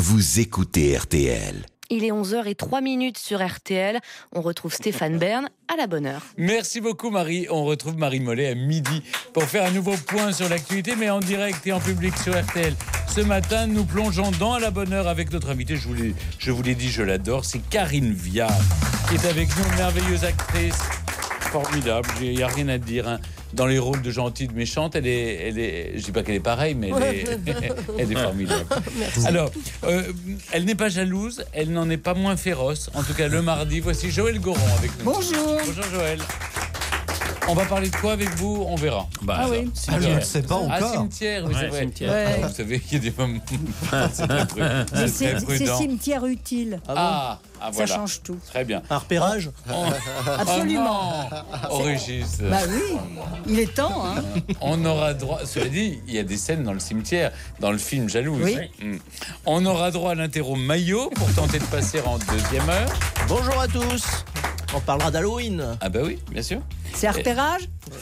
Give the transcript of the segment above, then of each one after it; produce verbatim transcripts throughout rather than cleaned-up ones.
vous écoutez R T L. Il est onze heures zéro trois sur R T L. On retrouve Stéphane Bern à la bonne heure. Merci beaucoup Marie. On retrouve Marie Mollet à midi pour faire un nouveau point sur l'actualité, mais en direct et en public sur R T L. Ce matin, nous plongeons dans à la bonne heure avec notre invitée. Je vous l'ai, je vous l'ai dit, je l'adore. C'est Karine Viard qui est avec nous, une merveilleuse actrice. Formidable, il n'y a rien à dire. Hein. Dans les rôles de gentille, de méchante, elle est, elle est, je ne dis pas qu'elle est pareille, mais elle est, elle est formidable. Merci. Alors, euh, elle n'est pas jalouse, elle n'en est pas moins féroce. En tout cas, le mardi, voici Joël Goron avec nous. Bonjour. Bonjour Joël. On va parler de quoi avec vous? On verra. Bah, ah oui. Ah, je ne sais pas encore. Ah, cimetière, oui, ouais, c'est vrai. Cimetière. Ouais. Ah, vous savez qu'il y a des moments. C'est très, prudent. C'est, c'est très c'est prudent. cimetière utile. Ah, ah, ah voilà. Ça change tout. Très bien. Un repérage on... Absolument. Oh, oh Régis. Bah oui, il est temps. Hein. On aura droit. Cela dit, il y a des scènes dans le cimetière, dans le film Jalouse. Oui. Mm. On aura droit à l'interro maillot pour tenter de passer en deuxième heure. Bonjour à tous. On parlera d'Halloween. Ah bah oui, bien sûr. C'est un repérage.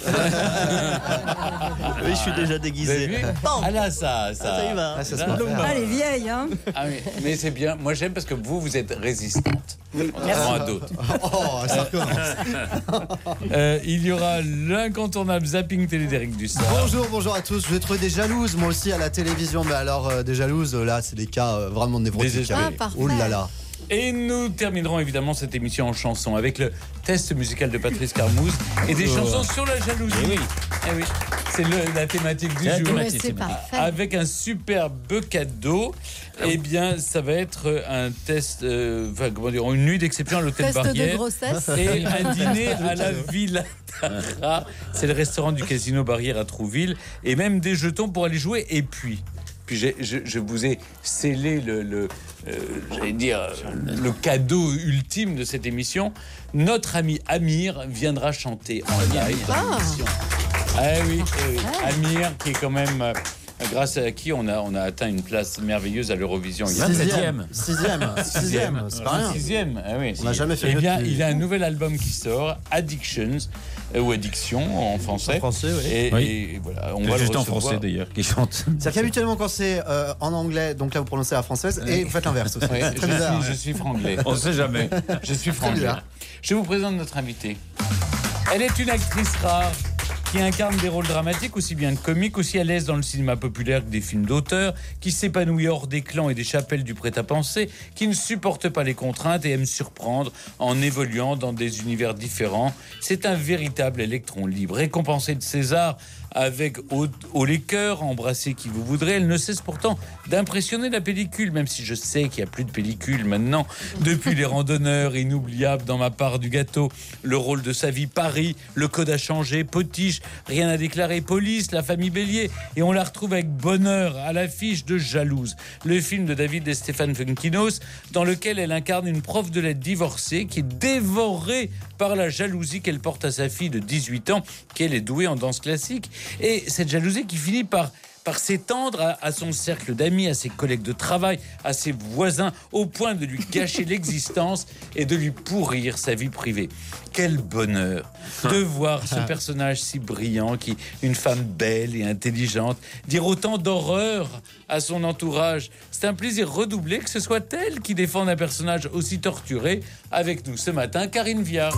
Oui, je suis déjà déguisé. Vous avez vu ah là, ça, ça, ah, ça y va. Ah, ça ça se se Ah, elle est vieille, hein. Ah oui, mais c'est bien. Moi, j'aime parce que vous, vous êtes résistante. Contrairement à d'autres. Oh, ça recommence. Euh, il y aura l'incontournable zapping télé d'Éric Dussart. Bonjour, bonjour à tous. Je vais trouver des jalouses, moi aussi, à la télévision. Mais alors, euh, des jalouses, là, c'est des cas euh, vraiment névrotiques. Désespérés. Ah, parfait. Oh là là. Et nous terminerons évidemment cette émission en chanson avec le test musical de Patrice Carmouze et des chansons sur la jalousie. Eh oui. Eh oui. C'est le, la thématique du La jour. thématique, c'est parfait. Avec un superbe cadeau. Eh bien, ça va être un test, euh, enfin, comment dire, une nuit d'exception à l'hôtel Test de Barrière. grossesse. Et un dîner à la Villa Tara. C'est le restaurant du Casino Barrière à Trouville. Et même des jetons pour aller jouer. Et puis... Puis j'ai, je, je vous ai scellé le, le euh, j'allais dire, le cadeau ultime de cette émission. Notre ami Amir viendra chanter en live dans Ah. l'émission. Ah oui, eh oui. Amir qui est quand même... euh, grâce à qui on a, on a atteint une place merveilleuse à l'Eurovision. Il y a Sixième. Sixième. Sixième. C'est pas rien. Sixième. Ah oui, On n'a jamais fait Eh mieux bien, depuis. il a un nouvel album qui sort, Addictions, euh, ou Addiction en français. En français, oui. Et, Oui. et voilà, on C'est va juste le en recevoir. français d'ailleurs qui chante. C'est-à-dire qu'habituellement, quand c'est euh, en anglais, donc là, vous prononcez la française, et vous faites l'inverse aussi. Oui, C'est très je, bizarre. suis, je suis franglais. On sait jamais. Je suis franglais. bizarre. Je vous présente notre invitée. Elle est une actrice rare qui incarne des rôles dramatiques, aussi bien que comiques, aussi à l'aise dans le cinéma populaire que des films d'auteur, qui s'épanouit hors des clans et des chapelles du prêt-à-penser, qui ne supporte pas les contraintes et aime surprendre en évoluant dans des univers différents. C'est un véritable électron libre. Récompensée de César avec haut, haut les cœurs, embrasser qui vous voudrez, elle ne cesse pourtant d'impressionner la pellicule, même si je sais qu'il n'y a plus de pellicule maintenant, depuis Les Randonneurs, Inoubliable, Dans ma part du gâteau, Le rôle de sa vie, Paris, Le code a changé, Potiche, Rien à déclarer, Police, La famille Bélier, et on la retrouve avec bonheur à l'affiche de Jalouse, le film de David et Stéphane Funkinos, dans lequel elle incarne une prof de lettres divorcée qui est dévorée par la jalousie qu'elle porte à sa fille de dix-huit ans, qu'elle est douée en danse classique. Et cette jalousie qui finit par, par s'étendre à, à son cercle d'amis, à ses collègues de travail, à ses voisins, au point de lui gâcher l'existence et de lui pourrir sa vie privée. Quel bonheur de voir ce personnage si brillant, qui, une femme belle et intelligente, dire autant d'horreur à son entourage. C'est un plaisir redoublé que ce soit elle qui défende un personnage aussi torturé. Avec nous ce matin, Karine Viard.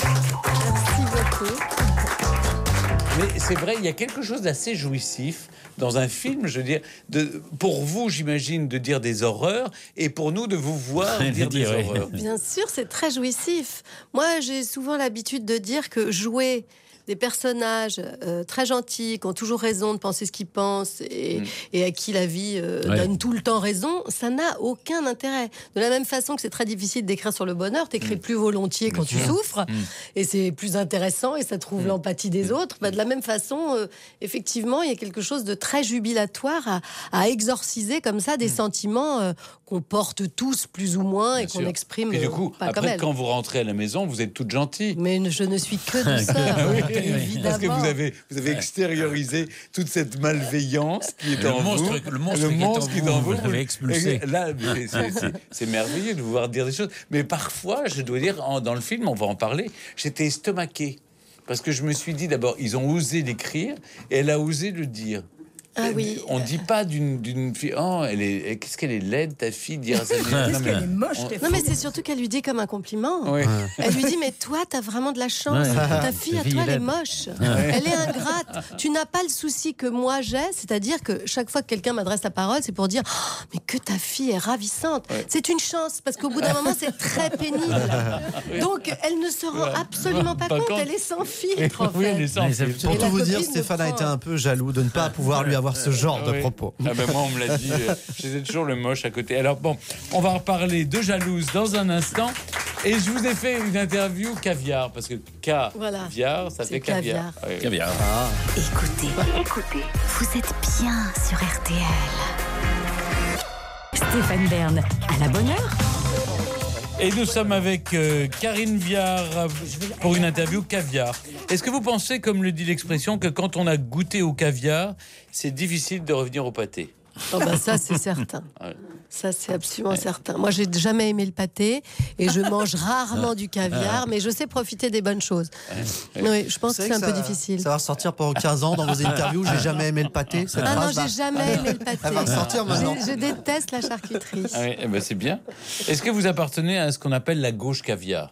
Merci beaucoup. Mais c'est vrai, il y a quelque chose d'assez jouissif dans un film, je veux dire, de, pour vous, j'imagine, de dire des horreurs, et pour nous, de vous voir dire des Oui. horreurs. Bien sûr, c'est très jouissif. Moi, j'ai souvent l'habitude de dire que jouer des personnages euh, très gentils, qui ont toujours raison de penser ce qu'ils pensent et, Mm. et à qui la vie euh, Ouais. donne tout le temps raison, ça n'a aucun intérêt. De la même façon que c'est très difficile d'écrire sur le bonheur, t'écris Mm. plus volontiers Bien quand tu sûr. souffres, Mm. et c'est plus intéressant et ça trouve Mm. l'empathie des autres. Bah, de la même façon, euh, effectivement, il y a quelque chose de très jubilatoire à, à exorciser comme ça des sentiments euh, qu'on porte tous plus ou moins et Bien qu'on sûr. exprime Et du euh, coup, pas comme après, elle. quand vous rentrez à la maison, vous êtes toute gentille. Mais je ne suis que douceur, Oui, évidemment. parce que vous avez, vous avez extériorisé toute cette malveillance qui est Le en monstre- vous. le monstre qui est en vous, vous l'avez expulsé. Et là, mais c'est, c'est- c'est merveilleux de vous voir dire des choses. Mais parfois, je dois dire, en- dans le film, on va en parler, j'étais estomaqué. Parce que je me suis dit, d'abord, ils ont osé l'écrire et elle a osé le dire. Ah oui. On dit pas d'une, d'une fille. Oh, elle est. Qu'est-ce qu'elle est laide, ta fille, dire ça. Qu'est-ce qu'elle est moche, on- t'es Non, mais c'est surtout qu'elle lui dit comme un compliment. Oui. Elle lui dit, mais toi, t'as vraiment de la chance. Ouais. Ta fille, Ta à fille toi, est elle est laide. moche. Elle est ingrate. Tu n'as pas le souci que moi j'ai, c'est-à-dire que chaque fois que quelqu'un m'adresse la parole, c'est pour dire, oh, mais que ta fille est ravissante. Ouais. C'est une chance, parce qu'au bout d'un moment, c'est très pénible. Donc, elle ne se rend absolument pas Pas compte. compte. Elle est sans filtre, en Oui, fait. elle est sans Mais ça- filtre. Pour Et tout la vous dire, copine Stéphane me a prend. été un peu jaloux de ne pas pouvoir lui avoir ce genre de Oui. propos. Ah ben moi, on me l'a dit. euh, J'étais toujours le moche à côté. Alors bon, on va reparler de jalouse dans un instant. Et je vous ai fait une interview caviar, parce que caviar, Voilà. ça C'est fait caviar. caviar. Ouais. Caviar. Écoutez, écoutez, vous êtes bien sur R T L. Stéphane Bern, à la bonne heure. Et nous sommes avec euh, Karine Viard euh, pour une interview caviar. Est-ce que vous pensez, comme le dit l'expression, que quand on a goûté au caviar, c'est difficile de revenir au pâté? Oh ben ça, c'est certain. Ouais. Ça, c'est absolument certain. Moi, j'ai jamais aimé le pâté et je mange rarement du caviar, mais je sais profiter des bonnes choses. Oui, je pense que Vous savez c'est un peu ça- difficile. Ça va ressortir pendant quinze ans dans vos interviews. J'ai jamais aimé le pâté. Cette Ah non, phrase, j'ai bah, jamais aimé le pâté. Elle va ressortir maintenant. Je, je déteste la charcuterie. Ah oui, eh ben c'est bien. Est-ce que vous appartenez à ce qu'on appelle la gauche caviar?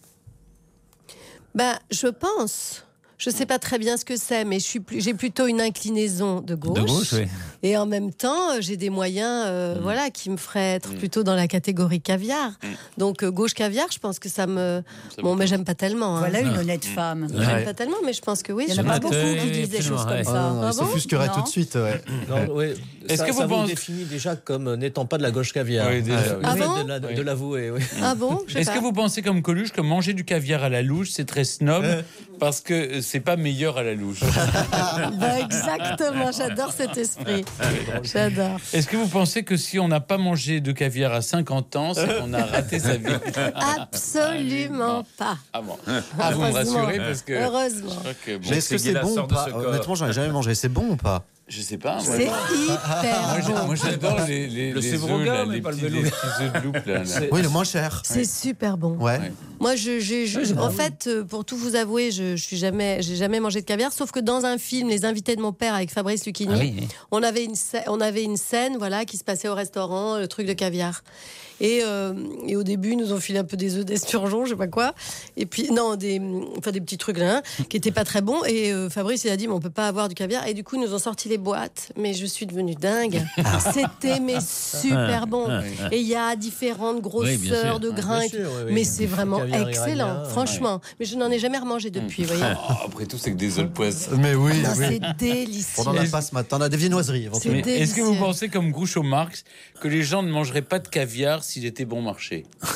Ben, je pense. Je sais pas très bien ce que c'est, mais je suis plus, j'ai plutôt une inclinaison de gauche. De gauche, oui. Et en même temps, euh, j'ai des moyens, euh, voilà, qui me feraient être plutôt dans la catégorie caviar. Donc euh, gauche caviar, je pense que ça me. Ça Bon, vous- mais j'aime pas tellement. hein. Voilà une honnête femme. J'aime Ouais. pas tellement, mais je pense que oui. Il y en a je pas pense- beaucoup Ouais, qui disent des choses ouais. comme Ah ça. non, Ah il bon s'offusquerait Non. tout de suite. Ouais. Non, ouais. Est-ce Ça- que vous ça pensez- définit déjà comme n'étant pas de la gauche caviar. Oui, déjà, Euh, oui. le Ah fait bon de, la- de Oui. l'avouer, oui. Ah bon Je sais Est-ce pas. que vous pensez comme Coluche que manger du caviar à la louche, c'est très snob parce que c'est pas meilleur à la louche? Bah, exactement, j'adore cet esprit. J'adore. Est-ce que vous pensez que si on n'a pas mangé de caviar à cinquante ans, c'est qu'on a raté sa vie? Absolument pas. Ah bon. Ah, vous me Heureusement. rassurez parce que. Heureusement. Je crois que, bon, Mais est-ce que c'est c'est Guy bon ou Lassard de pas ce corps. Honnêtement, j'en ai jamais mangé. C'est bon ou pas je sais pas. Moi, C'est moi, hyper j'ai- bon. moi, j'adore les, les, Le les Sévroga, œufs, là, mais les pas le petits, velours. les petits œufs de loup, là, là. C'est- Oui, le moins cher. C'est super bon. Ouais. Ouais. Moi, je, je- je- en fait, euh, pour tout vous avouer, je, je suis jamais, j'ai jamais mangé de caviar, sauf que dans un film, Les Invités de mon père avec Fabrice Lucchini, Ah oui, oui. on avait une, scè- on avait une scène, voilà, qui se passait au restaurant, le truc de caviar. Et, euh, et au début, ils nous ont filé un peu des œufs d'esturgeon, je sais pas quoi. Et puis, non, des, enfin, des petits trucs là, hein, qui étaient pas très bons. Et euh, Fabrice, il a dit, mais on peut pas avoir du caviar. Et du coup, ils nous ont sorti les boîtes. Mais je suis devenue dingue. C'était, mais super bon. Et il y a différentes Oui, bien grosseurs sûr. de Ah, grains. bien et tout. sûr, oui, oui. Mais c'est vraiment Caviar excellent, iranien, franchement. Mais je n'en ai jamais remangé depuis, vous voyez. Oh, après tout, c'est que des œufs de poisson. Mais oui, Non, oui. c'est délicieux. On en a pas ce matin. On a des viennoiseries éventuellement. C'est Est-ce que vous délicieux. pensez, comme Groucho Marx, que les gens ne mangeraient pas de caviar s'il était bon marché?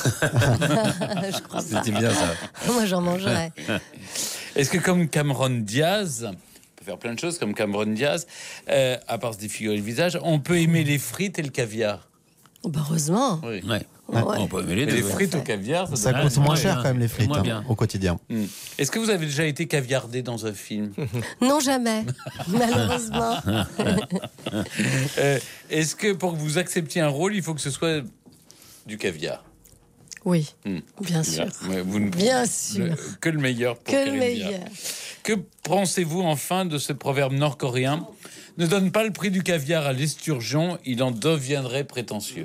Je crois pas. C'était bien ça. Moi, j'en mangerais. Est-ce que comme Cameron Diaz, on peut faire plein de choses comme Cameron Diaz, euh, à part se défigurer le visage, on peut aimer les frites et le caviar? Bah, heureusement. Oui. Ouais. Ouais. On peut aimer les Mais deux. les ouais. frites au caviar, ça Ça doit- coûte Ouais, moins c'est cher moins quand même les bien. frites Moins hein, bien. au quotidien. Hmm. Est-ce que vous avez déjà été caviardé dans un film? Non, jamais. Malheureusement. Euh, Est-ce que pour que vous acceptiez un rôle, il faut que ce soit du caviar? Oui, Hmm. bien sûr. Ouais, vous ne- Bien sûr. le- que le meilleur pour Que le Karine Viard. meilleur. Que pensez-vous enfin de ce proverbe nord-coréen? Ne donne pas le prix du caviar à l'esturgeon, il en deviendrait prétentieux.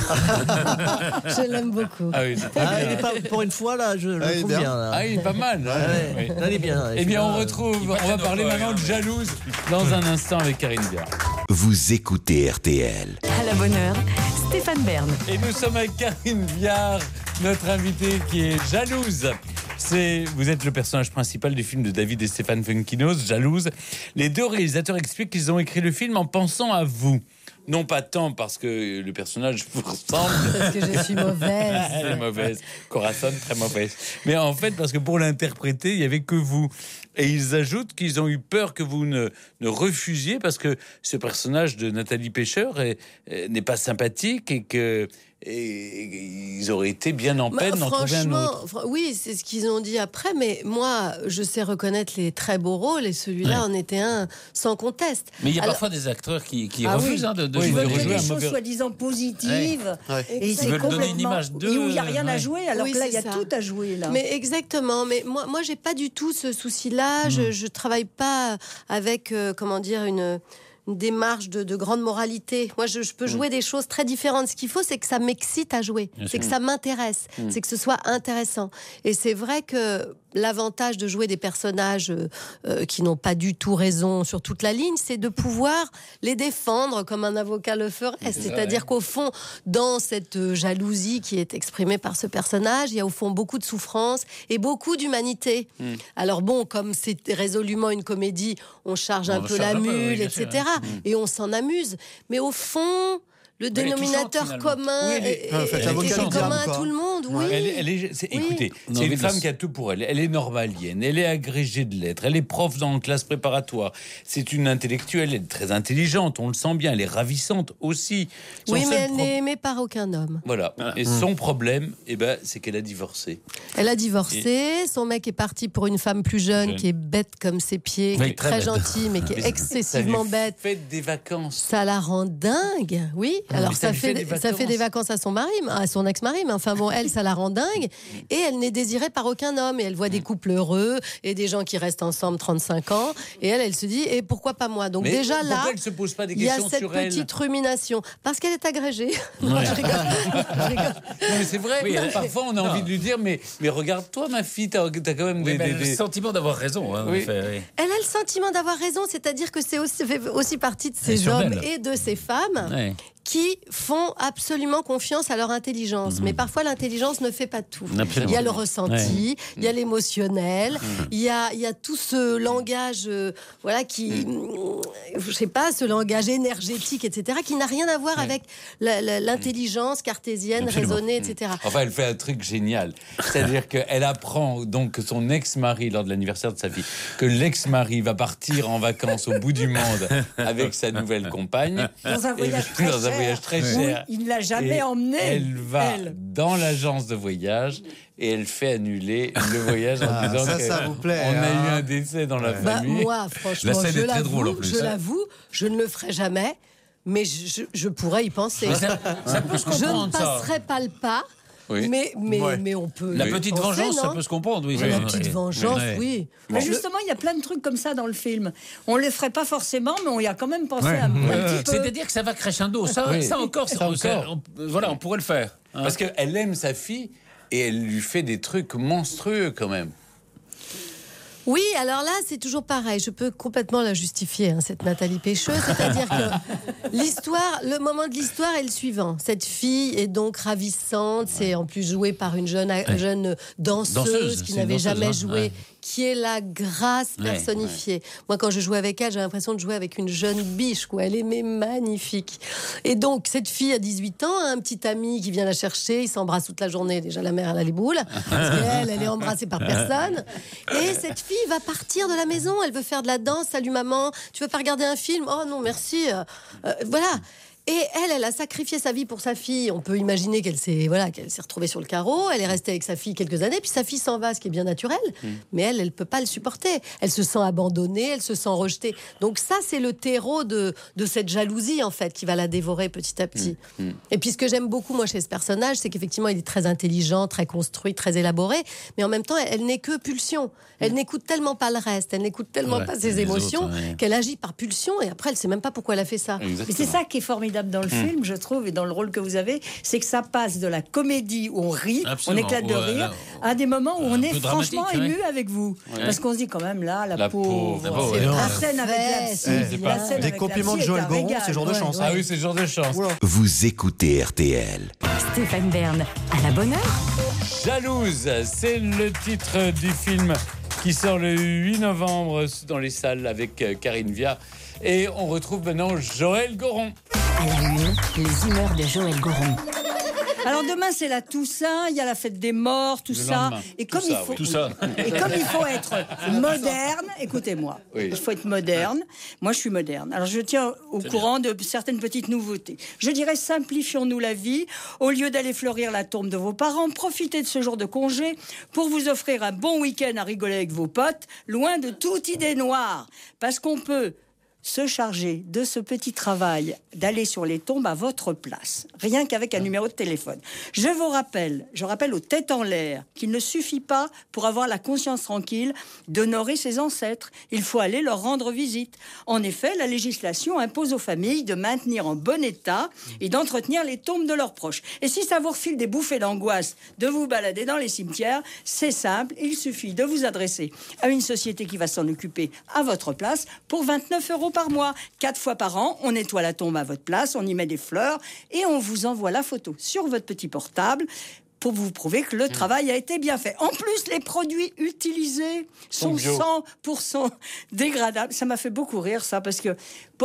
Je l'aime beaucoup. Ah oui, c'est très Ah, il bien. est pas, pour une fois, là, je Ah, il le est trouve bien. bien. là. Ah, il est pas mal. hein. Ouais, Oui. là, il est bien. Eh bien, on Celui-là, retrouve, il on passe va à parler nos maintenant de coréens. jalouse dans un instant avec Karine Viard. Vous écoutez R T L. À la bonne heure, Stéphane Bern. Et nous sommes avec Karine Viard, notre invitée qui est jalouse. C'est, vous êtes le personnage principal du film de David et Stéphane Funkinos, Jalouse. Les deux réalisateurs expliquent qu'ils ont écrit le film en pensant à vous. Non pas tant parce que le personnage vous ressemble. Parce que je suis mauvaise. Elle est mauvaise. Corazon, très mauvaise. Mais en fait, parce que pour l'interpréter, il n'y avait que vous. Et ils ajoutent qu'ils ont eu peur que vous ne, ne refusiez parce que ce personnage de Nathalie Pêcheur est- est- n'est pas sympathique et que et ils auraient été bien en Bah, peine d'en trouver un franchement, autre. fr- oui, c'est ce qu'ils ont dit après, mais moi, je sais reconnaître les très beaux rôles et celui-là en était un sans conteste. Mais il y a Alors- parfois des acteurs qui, qui Ah oui. refusent hein, de, de Oui, Ils jouer de veulent le que rejouer des un choses mauvais- soi-disant positives. Ouais. Et Ils c'est veulent donner une complètement- image d'eux, Où il n'y a rien à ouais. jouer, alors Oui, que là, c'est il y a ça. tout à jouer. Là. Mais exactement, mais moi, moi, j'ai pas du tout ce souci-là. Hmm. Je, je travaille pas avec, euh, comment dire, une une démarche de, de grande moralité. Moi, je, je peux jouer mmh. des choses très différentes. Ce qu'il faut, c'est que ça m'excite à jouer, Bien c'est sûr. que ça m'intéresse, mmh. c'est que ce soit intéressant. Et c'est vrai que l'avantage de jouer des personnages euh, euh, qui n'ont pas du tout raison sur toute la ligne, c'est de pouvoir les défendre comme un avocat le ferait. C'est C'est-à-dire ouais. qu'au fond, dans cette jalousie qui est exprimée par ce personnage, il y a au fond beaucoup de souffrance et beaucoup d'humanité. Mmh. Alors bon, comme c'est résolument une comédie, on charge on un peu la mule, peu, oui, et cetera. Sûr, ouais. Et on s'en amuse. Mais au fond... Le mais dénominateur chante, commun oui, est, est, est, est commun à tout le monde. Oui. Elle, elle est, c'est, oui. Écoutez, non, c'est une femme qui a tout pour elle. Elle est normalienne, elle est agrégée de lettres, elle est prof dans une classe préparatoire. C'est une intellectuelle, elle est très intelligente, on le sent bien, elle est ravissante aussi. Son oui, mais elle pro... n'est aimée par aucun homme. Voilà. Ah. Et mmh. son problème, eh ben, c'est qu'elle a divorcé. Elle a divorcé, Et... son mec est parti pour une femme plus jeune, jeune. qui est bête comme ses pieds, oui, qui est très, très gentille, mais qui est excessivement bête. Ça lui fait des vacances. Ça la rend dingue, oui. Alors ça, ça, fait, fait ça fait des vacances à son mari, à son ex-mari, mais enfin bon, elle, ça la rend dingue. Et elle n'est désirée par aucun homme. Et elle voit des couples heureux et des gens qui restent ensemble trente-cinq ans. Et elle, elle se dit, et pourquoi pas moi? Donc mais déjà là, elle se pose pas des il y a cette sur petite elle. rumination. Parce qu'elle est agrégée. Ouais. Non, je rigole. Je rigole. Non, mais c'est vrai, oui, elle... parfois on a non. envie de lui dire, mais, mais regarde-toi ma fille, t'as, t'as quand même oui, des, des, des... le sentiment d'avoir raison. Hein, oui. fait, oui. Elle a le sentiment d'avoir raison, c'est-à-dire que c'est aussi, fait aussi partie de ces hommes belle. et de ces femmes. Ouais. qui font absolument confiance à leur intelligence. Mmh. Mais parfois, l'intelligence ne fait pas tout. Absolument. Il y a le ressenti, ouais. il y a l'émotionnel, mmh. il, y a, il y a tout ce langage, euh, voilà, qui, mmh. je sais pas, ce langage énergétique, et cetera, qui n'a rien à voir ouais. avec la, la, l'intelligence cartésienne, absolument. raisonnée, et cetera. Enfin, elle fait un truc génial. C'est-à-dire qu'elle apprend donc que son ex-mari, lors de l'anniversaire de sa fille, que l'ex-mari va partir en vacances au bout du monde avec sa nouvelle compagne. Dans un voyage très cher. voyage très cher. Oui, il ne l'a jamais emmené. Elle va elle. dans l'agence de voyage et elle fait annuler le voyage en ah, disant ça, qu'on ça vous plaît, a hein. eu un décès dans la bah, famille. Moi, franchement, la scène je, est très l'avoue, drôle en plus, je hein. l'avoue, je ne le ferai jamais, mais je, je pourrais y penser. Ça, ça peut se je ne ça. passerai pas le pas. Oui. Mais, mais, ouais. mais on peut. La petite penser, vengeance, non ça peut se comprendre. Oui, oui. La petite vengeance, oui. oui. Mais justement, il y a plein de trucs comme ça dans le film. On ne le ferait pas forcément, mais on y a quand même pensé ouais. un, un ouais. petit peu. C'est-à-dire que ça va crescendo. Ça, oui. ça encore, ça, ça encore. On, voilà, on pourrait le faire. Hein. Parce qu'elle aime sa fille et elle lui fait des trucs monstrueux quand même. Oui, alors là, c'est toujours pareil. Je peux complètement la justifier, hein, cette Nathalie Pécheux. C'est-à-dire que l'histoire, le moment de l'histoire est le suivant. Cette fille est donc ravissante. C'est en plus joué par une jeune, ouais. jeune danseuse, danseuse qui n'avait danseuse, jamais hein. joué. Ouais. Qui est la grâce personnifiée. Ouais, ouais. Moi, quand je jouais avec elle, j'ai l'impression de jouer avec une jeune biche, quoi. Elle est mais magnifique. Et donc, cette fille a dix-huit ans, a un petit ami qui vient la chercher, ils s'embrassent toute la journée. Déjà, la mère, elle a les boules. Parce qu'elle, elle est embrassée par personne. Et cette fille va partir de la maison. Elle veut faire de la danse. Salut maman, tu veux pas regarder un film? Oh non, merci. Euh, euh, voilà. Et elle, elle a sacrifié sa vie pour sa fille. On peut imaginer qu'elle s'est, voilà, qu'elle s'est retrouvée sur le carreau. Elle est restée avec sa fille quelques années, puis sa fille s'en va, ce qui est bien naturel. Mmh. Mais elle, elle peut pas le supporter. Elle se sent abandonnée, elle se sent rejetée. Donc ça, c'est le terreau de, de cette jalousie, en fait, qui va la dévorer petit à petit. Mmh. Et puis ce que j'aime beaucoup, moi, chez ce personnage, c'est qu'effectivement, il est très intelligent, très construit, très élaboré. Mais en même temps, elle, elle n'est que pulsion. Elle mmh. n'écoute tellement pas le reste. Elle n'écoute tellement ouais, pas ses émotions autres, ouais. qu'elle agit par pulsion. Et après, elle sait même pas pourquoi elle a fait ça. Exactement. Mais c'est ça qui est formidable dans le mmh. film, je trouve, et dans le rôle que vous avez, c'est que ça passe de la comédie où on rit, absolument. On éclate de rire, ouais, là, à des moments où on est franchement ému ouais. avec vous. Ouais. Parce qu'on se dit quand même, là, la, la pauvre, pauvre c'est la scène avec la psy, la scène des avec compliments la de Joël Goron, c'est genre de ouais, chance. ouais. Ah oui, c'est genre de chance. Voilà. Vous écoutez R T L. Stéphane Bern, à la bonne heure. Jalouse, c'est le titre du film qui sort le huit novembre dans les salles avec Karine Viard. Et on retrouve maintenant Joël Goron. À la une, les humeurs de Joël Goron. Alors demain c'est la Toussaint, il y a la fête des morts, tout le ça. Lendemain. Et comme tout il ça, faut, oui. tout ça. Et comme il faut être moderne, écoutez-moi, oui. il faut être moderne. Moi je suis moderne. Alors je tiens au c'est courant bien. de certaines petites nouveautés. Je dirais simplifions-nous la vie. Au lieu d'aller fleurir la tombe de vos parents, profitez de ce jour de congé pour vous offrir un bon week-end à rigoler avec vos potes, loin de toute idée noire. Parce qu'on peut se charger de ce petit travail d'aller sur les tombes à votre place, rien qu'avec un numéro de téléphone. Je vous rappelle, je rappelle aux têtes en l'air qu'il ne suffit pas pour avoir la conscience tranquille d'honorer ses ancêtres. Il faut aller leur rendre visite. En effet, la législation impose aux familles de maintenir en bon état et d'entretenir les tombes de leurs proches. Et si ça vous refile des bouffées d'angoisse de vous balader dans les cimetières, c'est simple, il suffit de vous adresser à une société qui va s'en occuper à votre place pour vingt-neuf euros par mois. Quatre fois par an, on nettoie la tombe à votre place, on y met des fleurs et on vous envoie la photo sur votre petit portable pour vous prouver que le travail a été bien fait. En plus, les produits utilisés sont cent pour cent dégradables. Ça m'a fait beaucoup rire, ça, parce que...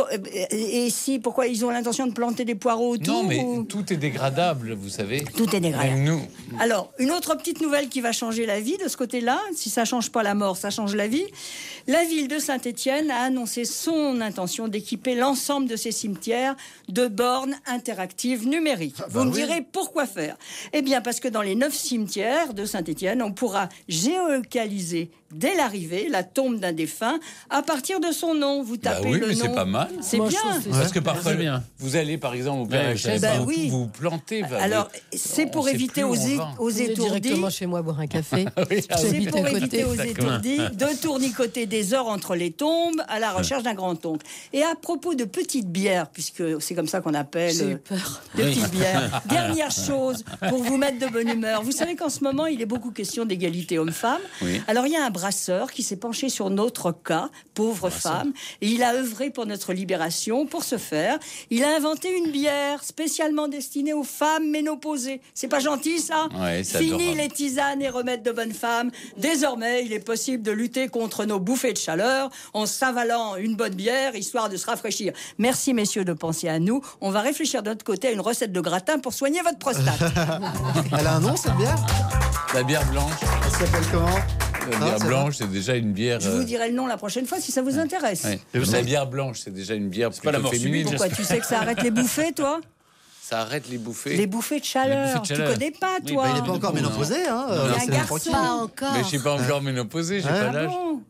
Et si, pourquoi ils ont l'intention de planter des poireaux autour? Non, mais ou... tout est dégradable, vous savez. Tout est dégradable. Même nous. Alors, une autre petite nouvelle qui va changer la vie de ce côté-là, si ça change pas la mort, ça change la vie. La ville de Saint-Étienne a annoncé son intention d'équiper l'ensemble de ses cimetières de bornes interactives numériques. Ah bah vous me oui. direz pourquoi faire? Eh bien, parce que dans les neuf cimetières de Saint-Étienne, on pourra géolocaliser dès l'arrivée la tombe d'un défunt à partir de son nom. Vous tapez bah oui, le mais nom. C'est pas mal. C'est Moi, bien. c'est Parce que parfois, bien. vous allez par exemple au Père Ouais, Lachaise, bah vous, oui. vous plantez. Bah, Alors, mais c'est pour on sait éviter plus où aux, on é- va. aux Venez étourdis. directement chez moi boire un café. Oui, ah C'est J'habite pour à côté. éviter aux Exactement. étourdis de tournicoter des heures entre les tombes à la recherche d'un grand-oncle. Et à propos de petites bières, puisque c'est comme ça qu'on appelle J'ai eu euh, peur. de petites bières, dernière chose pour vous mettre de bonne humeur. Vous savez qu'en ce moment, il est beaucoup question d'égalité homme-femme. Oui. Alors, il y a un brasseur qui s'est penché sur notre cas, pauvre femme, et il a œuvré pour notre libération. Pour ce faire, il a inventé une bière spécialement destinée aux femmes ménopausées. C'est pas gentil, ça? Ouais, c'est Fini adorable. les tisanes et remèdes de bonne femme. Désormais, il est possible de lutter contre nos bouffées de chaleur en s'avalant une bonne bière, histoire de se rafraîchir. Merci, messieurs, de penser à nous. On va réfléchir de notre côté à une recette de gratin pour soigner votre prostate. Elle a un nom, cette bière? La bière blanche. Elle s'appelle comment? La Ah, bière c'est blanche, c'est déjà une bière. Je vous euh, dirai le nom la prochaine fois si ça vous intéresse. ouais. Et vous La savez- bière blanche, c'est déjà une bière plutôt pas la mort féminine. subite, Pourquoi? Tu sais que ça arrête les bouffées, toi? Ça arrête les bouffées. Les bouffées de chaleur. Les bouffées de chaleur. Tu connais pas, Oui, toi? bah, Il n'est pas encore Non. ménopausé, hein. Il y a euh, un c'est garçon. tranquille. Pas encore. Mais je suis pas encore ménopausé, j'ai Ouais. pas Ah l'âge. bon?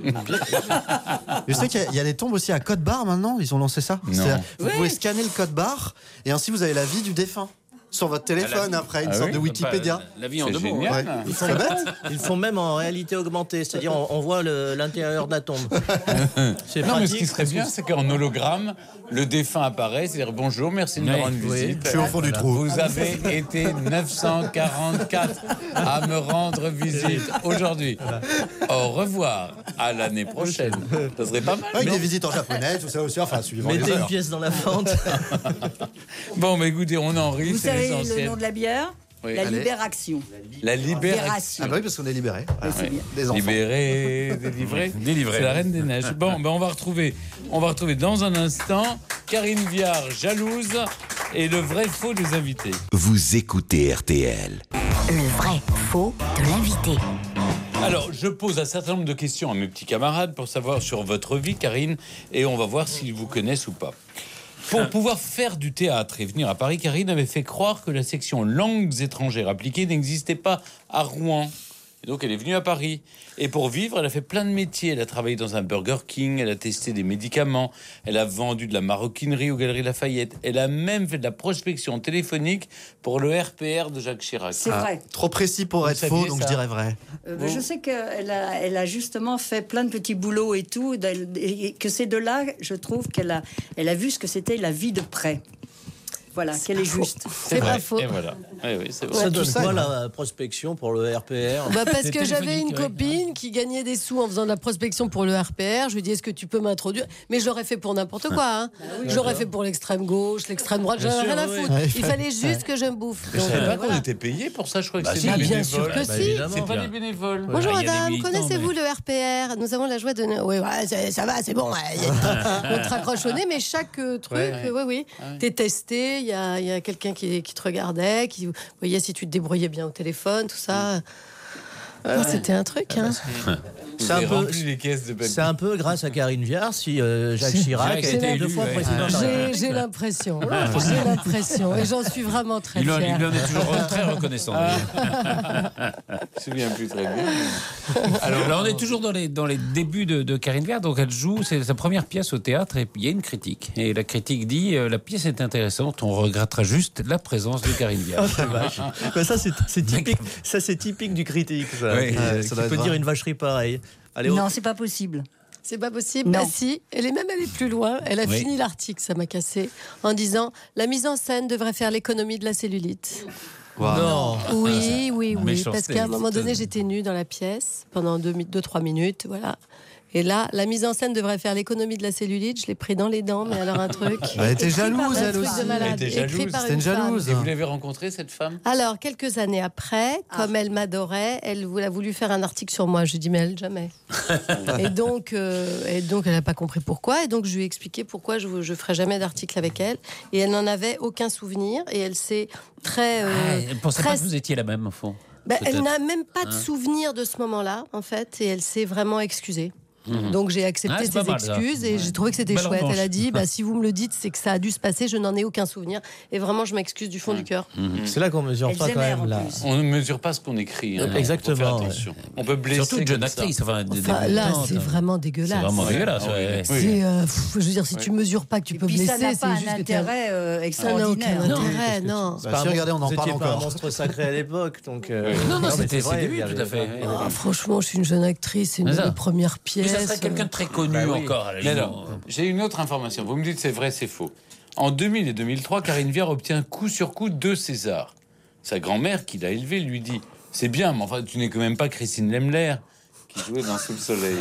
Je sais qu'il y a- il y a des tombes aussi à code barre maintenant, ils ont lancé ça. Non. C'est-à-dire, Vous Oui. pouvez scanner le code barre et ainsi vous avez la vie du défunt sur votre téléphone après, une Ah sorte oui de Wikipédia. Pas La vie en C'est deux mots. génial. Ouais. Ils font, ils font même en réalité augmentée, c'est-à-dire on, on voit le- l'intérieur de la tombe. C'est Non, mais ce pratique, qui serait parce que bien, c'est qu'en hologramme, le défunt apparaît, c'est-à-dire bonjour, merci de me Oui, rendre oui. visite. Je suis au fond du trou. Vous avez été neuf cent quarante-quatre à me rendre visite aujourd'hui. Au revoir, à l'année prochaine. Ça serait pas mal. Avec non des visites en japonais, tout ça aussi, enfin suivant les Mettez une heures. pièce dans la fente. Bon, mais écoutez, on en rit, Vous c'est savez le l'essentiel. nom de la bière? Oui. La Allez. Libération. La libération. Libération. Ah bah oui, parce qu'on est libérés. Voilà. c'est bien. Des enfants. Libéré, délivré. Délivré. C'est la Reine des Neiges. Bon, ben on va retrouver, on va retrouver dans un instant Karine Viard, jalouse, et le vrai faux des invités. Vous écoutez R T L. Le vrai faux de l'invité. Alors, je pose un certain nombre de questions à mes petits camarades pour savoir sur votre vie, Karine, et on va voir s'ils vous connaissent ou pas. Pour pouvoir faire du théâtre et venir à Paris, Karine avait fait croire que la section langues étrangères appliquées n'existait pas à Rouen. Et donc, elle est venue à Paris. Et pour vivre, elle a fait plein de métiers. Elle a travaillé dans un Burger King, elle a testé des médicaments, elle a vendu de la maroquinerie aux Galeries Lafayette. Elle a même fait de la prospection téléphonique pour le R P R de Jacques Chirac. C'est vrai. Trop précis pour Vous être saviez faux, donc ça je dirais vrai. Euh, ben, je sais qu'elle a, elle a justement fait plein de petits boulots et tout, et que c'est de là, je trouve qu'elle a, elle a vu ce que c'était la vie de près. Voilà, qu'elle est juste. C'est vrai. pas faux. Et voilà. Oui, oui, c'est vrai. Ça tout donne ça, quoi non. la prospection pour le R P R? Bah parce C'est que j'avais une téléphonique, ouais. copine qui gagnait des sous en faisant de la prospection pour le R P R. Je lui ai dit, est-ce que tu peux m'introduire? Mais je l'aurais fait pour n'importe quoi. Hein. J'aurais fait pour l'extrême gauche, l'extrême droite. J'en ai Bien sûr, rien à oui, foutre. oui. Il fallait juste que je me bouffe. Je Donc, savais euh, pas voilà. qu'on était payé pour ça, je crois que Bah c'est si, des Ah, bien bénévoles. sûr que Bah, si. évidemment. C'est pas des bénévoles. Bonjour Ah, il y a des madame, militants, connaissez-vous mais- le R P R? Nous avons la joie de... Oui, ouais, c'est- ça va, c'est bon. ouais, il y a- On te raccroche au nez, mais chaque euh, truc, Ouais, ouais. euh, oui, oui. T'es testé, il y a, il y a quelqu'un qui, qui te regardait, qui voyait si tu te débrouillais bien au téléphone, tout ça. Non, c'était un truc. Hein. C'est un, peu, les caisses de c'est un peu grâce à Karine Viard si euh, Jacques Chirac a été deux fois président. J'ai, j'ai l'impression. J'ai l'impression. Et j'en suis vraiment très il en, fière. il en est toujours très reconnaissant. Je me souviens plus très bien. Alors là, on est toujours dans les, dans les débuts de, de Karine Viard. Donc elle joue, c'est sa première pièce au théâtre et il y a une critique. Et la critique dit euh, la pièce est intéressante, on regrettera juste la présence de Karine Viard. Oh, c'est vache. Ben ça, c'est, c'est typique, ça, c'est typique du critique. Ça, oui, euh, ça peut dire vrai. Une vacherie pareille. Allez, non, c'est pas possible. C'est pas possible. Non. Bah si, elle est même allée plus loin. Elle a oui. fini l'article, ça m'a cassé, en disant la mise en scène devrait faire l'économie de la cellulite. Wow. Non. Oui, oui, oui. Méchanceté. Parce qu'à un moment donné, j'étais nue dans la pièce pendant deux, deux trois minutes, voilà. Et là, la mise en scène devrait faire l'économie de la cellulite. Je l'ai pris dans les dents, mais alors un truc. Elle était jalouse, Un elle truc aussi. de malade. Elle était jalouse. Écrit par C'était une femme. jalouse. Et vous l'avez rencontrée, cette femme? Alors, quelques années après, comme elle m'adorait, elle vou- a voulu faire un article sur moi. Je lui ai dit, mais elle, jamais. et, donc, euh, et donc, elle n'a pas compris pourquoi. Et donc, je lui ai expliqué pourquoi je ne ferai jamais d'article avec elle. Et elle n'en avait aucun souvenir. Et elle s'est très... euh, Ah, elle ne pensait très... pas que vous étiez la même, au fond. Bah, elle Peut-être. n'a même pas de Hein. souvenir de ce moment-là, en fait. Et elle s'est vraiment excusée. Donc j'ai accepté Ah, c'est pas ses mal, ça. excuses et Ouais. j'ai trouvé que c'était Belle chouette. revanche. Elle a dit bah, si vous me le dites, c'est que ça a dû se passer, je n'en ai aucun souvenir. Et vraiment, je m'excuse du fond du cœur. C'est là qu'on mesure pas quand même. Là. On ne mesure pas ce qu'on écrit. Hein. Exactement, Faut faire attention. On peut blesser. Surtout une jeune comme ça. actrice. Enfin, des- Enfin, des là, débutants, c'est hein. vraiment dégueulasse. C'est vraiment Ouais. dégueulasse. Ah oui. ouais. Oui. C'est, euh, pff, je veux dire, si tu mesures pas que tu Et peux puis blesser, ça n'a pas c'est juste un que t'as- intérêt euh, Ça n'a extraordinaire. aucun Non, intérêt, non. C'est Bah, pas si, un- regardez, on en vous parle étiez pas encore. un monstre sacré à l'époque, donc. euh, Non, non, mais c'était c'est ses vrai, débuts, il y avait- tout à fait. Ah, franchement, je suis une jeune actrice, c'est une Mais de ça. mes premières Mais pièces. ça serait quelqu'un de très connu Bah oui. encore. À la Mais limite. alors, j'ai une autre information. Vous me dites c'est vrai, c'est faux. En deux mille et deux mille trois, Karine Viard obtient coup sur coup deux Césars. Sa grand-mère, qui l'a élevée, lui dit c'est bien, mais enfin, tu n'es quand même pas Christine Lemler qui jouait dans Sous le soleil.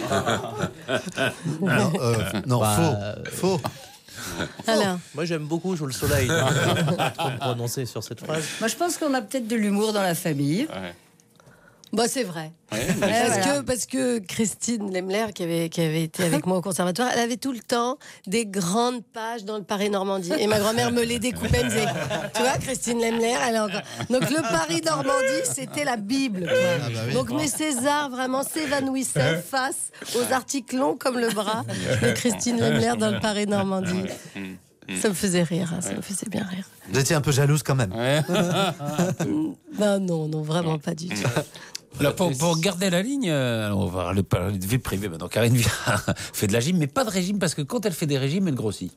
Non, euh, non Bah, faux. Faux. Alors, Moi, j'aime beaucoup Sous le soleil. Trop me prononcer sur cette phrase. Moi, je pense qu'on a peut-être de l'humour dans la famille. Ouais. bah, c'est vrai. Ouais, Ouais, Parce, voilà. que, parce que Christine Lemler, qui avait, qui avait été avec moi au conservatoire, elle avait tout le temps des grandes pages dans le Paris-Normandie. Et ma grand-mère me les découpait, elle me disait, tu vois, Christine Lemler, elle a encore... Donc le Paris-Normandie, c'était la Bible. quoi. Ah bah oui. Donc mes Césars, vraiment, s'évanouissaient face aux articles longs comme le bras de Christine Lemler dans le Paris-Normandie. Ça me faisait rire, hein, ça me faisait bien rire. Vous étiez un peu jalouse quand même. Ouais. Ben non, non, vraiment pas du tout. Alors, pour, pour garder la ligne, euh, alors on va aller parler de vie privée maintenant. Karine Viard fait de la gym, mais pas de régime parce que quand elle fait des régimes, elle grossit.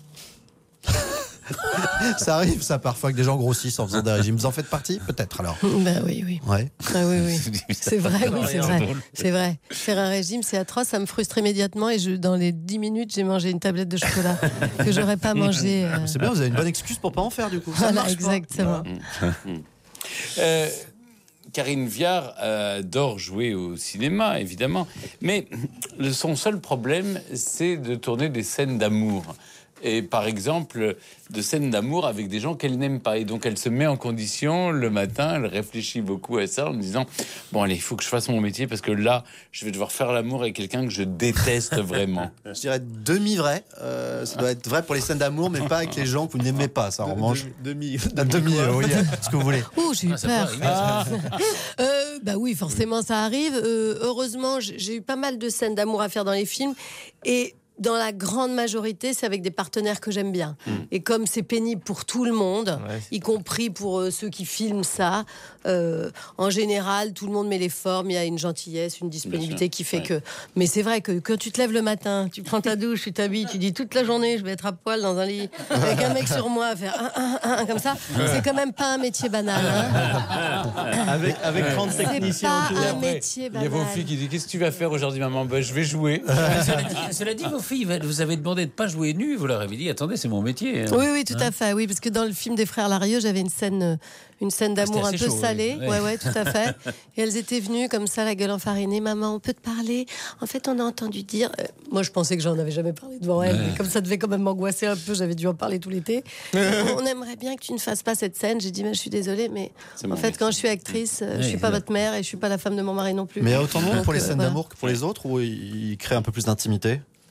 Ça arrive, ça, parfois, que des gens grossissent en faisant des régimes. Vous en faites partie, peut-être, alors. Ben oui, oui. Ouais. Ah oui, oui. C'est vrai, oui, c'est vrai. C'est vrai. Faire un régime, c'est atroce, ça me frustre immédiatement et je, dans les dix minutes, j'ai mangé une tablette de chocolat que j'aurais pas mangé. euh, C'est bien, vous avez une bonne excuse pour pas en faire, du coup. Ça Voilà, marche, quoi. exactement. Euh, Karine Viard euh, adore jouer au cinéma, évidemment, mais le- son seul problème, c'est de tourner des scènes d'amour. Et par exemple, de scènes d'amour avec des gens qu'elle n'aime pas. Et donc, elle se met en condition le matin, elle réfléchit beaucoup à ça en disant bon, allez, il faut que je fasse mon métier parce que là, je vais devoir faire l'amour avec quelqu'un que je déteste vraiment. Je dirais demi-vrai. Euh, ça doit être vrai pour les scènes d'amour, mais pas avec les gens que vous n'aimez pas, ça, en revanche. Demi. Demi, euh, oui, ce que vous voulez. Ouh, j'ai eu Ah, ça peur. peut arriver, ça. Euh, bah oui, forcément, ça arrive. Euh, heureusement, j'ai j'ai eu pas mal de scènes d'amour à faire dans les films. Et dans la grande majorité, c'est avec des partenaires que j'aime bien. Mm. Et comme c'est pénible pour tout le monde, Ouais. y compris pour euh, ceux qui filment ça, euh, en général, tout le monde met les formes. Il y a une gentillesse, une disponibilité qui fait ouais. que... Mais c'est vrai que quand tu te lèves le matin, tu prends ta douche, tu t'habilles, tu dis toute la journée, je vais être à poil dans un lit, avec un mec sur moi à faire un, un, un, un, comme ça, c'est quand même pas un métier banal. Hein. Avec, avec trente C'est techniciens pas autour. un Après, métier il y a vos banal. filles qui disent qu'est-ce que tu vas faire aujourd'hui, maman? Ben, je vais jouer. Mais cela, dit, cela dit, vos filles, vous avez demandé de ne pas jouer nu. Vous leur avez dit attendez, c'est mon métier. hein. Oui, oui, tout à fait. Oui, parce que dans le film des frères Larieux, j'avais une scène, euh, une scène d'amour Ah, un c'était peu assez chaud, salée. oui. Ouais, ouais, tout à fait. Et elles étaient venues comme ça, la gueule enfarinée. Maman, on peut te parler? En fait, on a entendu dire. Euh, moi, je pensais que j'en avais jamais parlé devant elles, mais comme ça devait quand même m'angoisser un peu, j'avais dû en parler tout l'été. On aimerait bien que tu ne fasses pas cette scène. J'ai dit, mais je suis désolée, mais C'est en mon fait, métier. quand je suis actrice, euh, je Oui, suis pas c'est votre mère et je suis pas la femme de mon mari non plus. Mais il y a autant de monde Donc, pour les euh, scènes voilà. d'amour que pour les autres, où ils créent un peu plus d'intimité.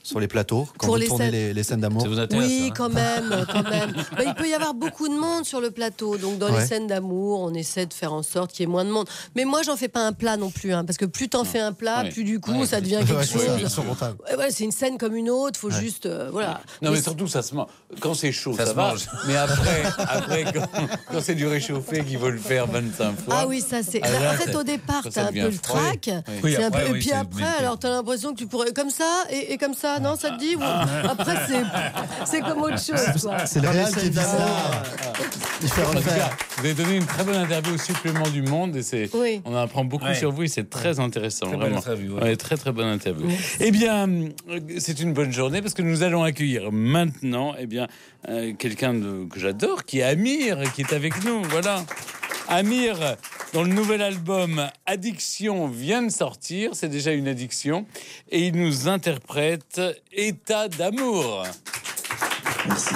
sur les plateaux quand Pour vous les tournez scènes- les, les scènes d'amour? Ça vous intéresse, Oui, hein quand même, quand même. Bah, il peut y avoir beaucoup de monde sur le plateau, donc dans Ouais. les scènes d'amour, on essaie de faire en sorte qu'il y ait moins de monde. Mais moi, j'en fais pas un plat non plus, hein, parce que plus t'en fais un plat, Ouais. plus du coup, Ouais, ça c'est- devient quelque Ouais, c'est ça, chose. insurmontable. Ouais, ouais, c'est une scène comme une autre, faut juste, euh, voilà. Non, mais Mais surtout, ça se mange. Quand c'est chaud, ça, Ça se va. mange. Mais après, après quand, quand c'est du réchauffé qu'il faut le faire vingt-cinq fois. Ah oui, ça c'est. Ah, là, en fait, c'est- au départ, ça, t'as ça un peu devient le froid. trac. Oui. Oui, C'est un après, peu- oui, et puis c'est- après, mais- alors t'as l'impression que tu pourrais comme ça et, et comme ça. Non, ça te dit ou- Après, c'est c'est comme autre chose. Quoi. C'est le réel qui est bizarre. Il fait En tout refaire. cas, vous avez donné une très bonne interview au supplément du Monde et c'est, Oui. on en apprend beaucoup Ouais. sur vous et c'est très intéressant. Très bonne vraiment. interview, ouais. Ouais, très très bonne interview. Eh bien, euh, c'est une bonne journée parce que nous allons accueillir maintenant, eh bien, euh, quelqu'un de- que j'adore, qui est Amir, qui est avec nous. Voilà. Amir, dont le nouvel album Addiction vient de sortir, c'est déjà une addiction, et il nous interprète État d'amour. Merci.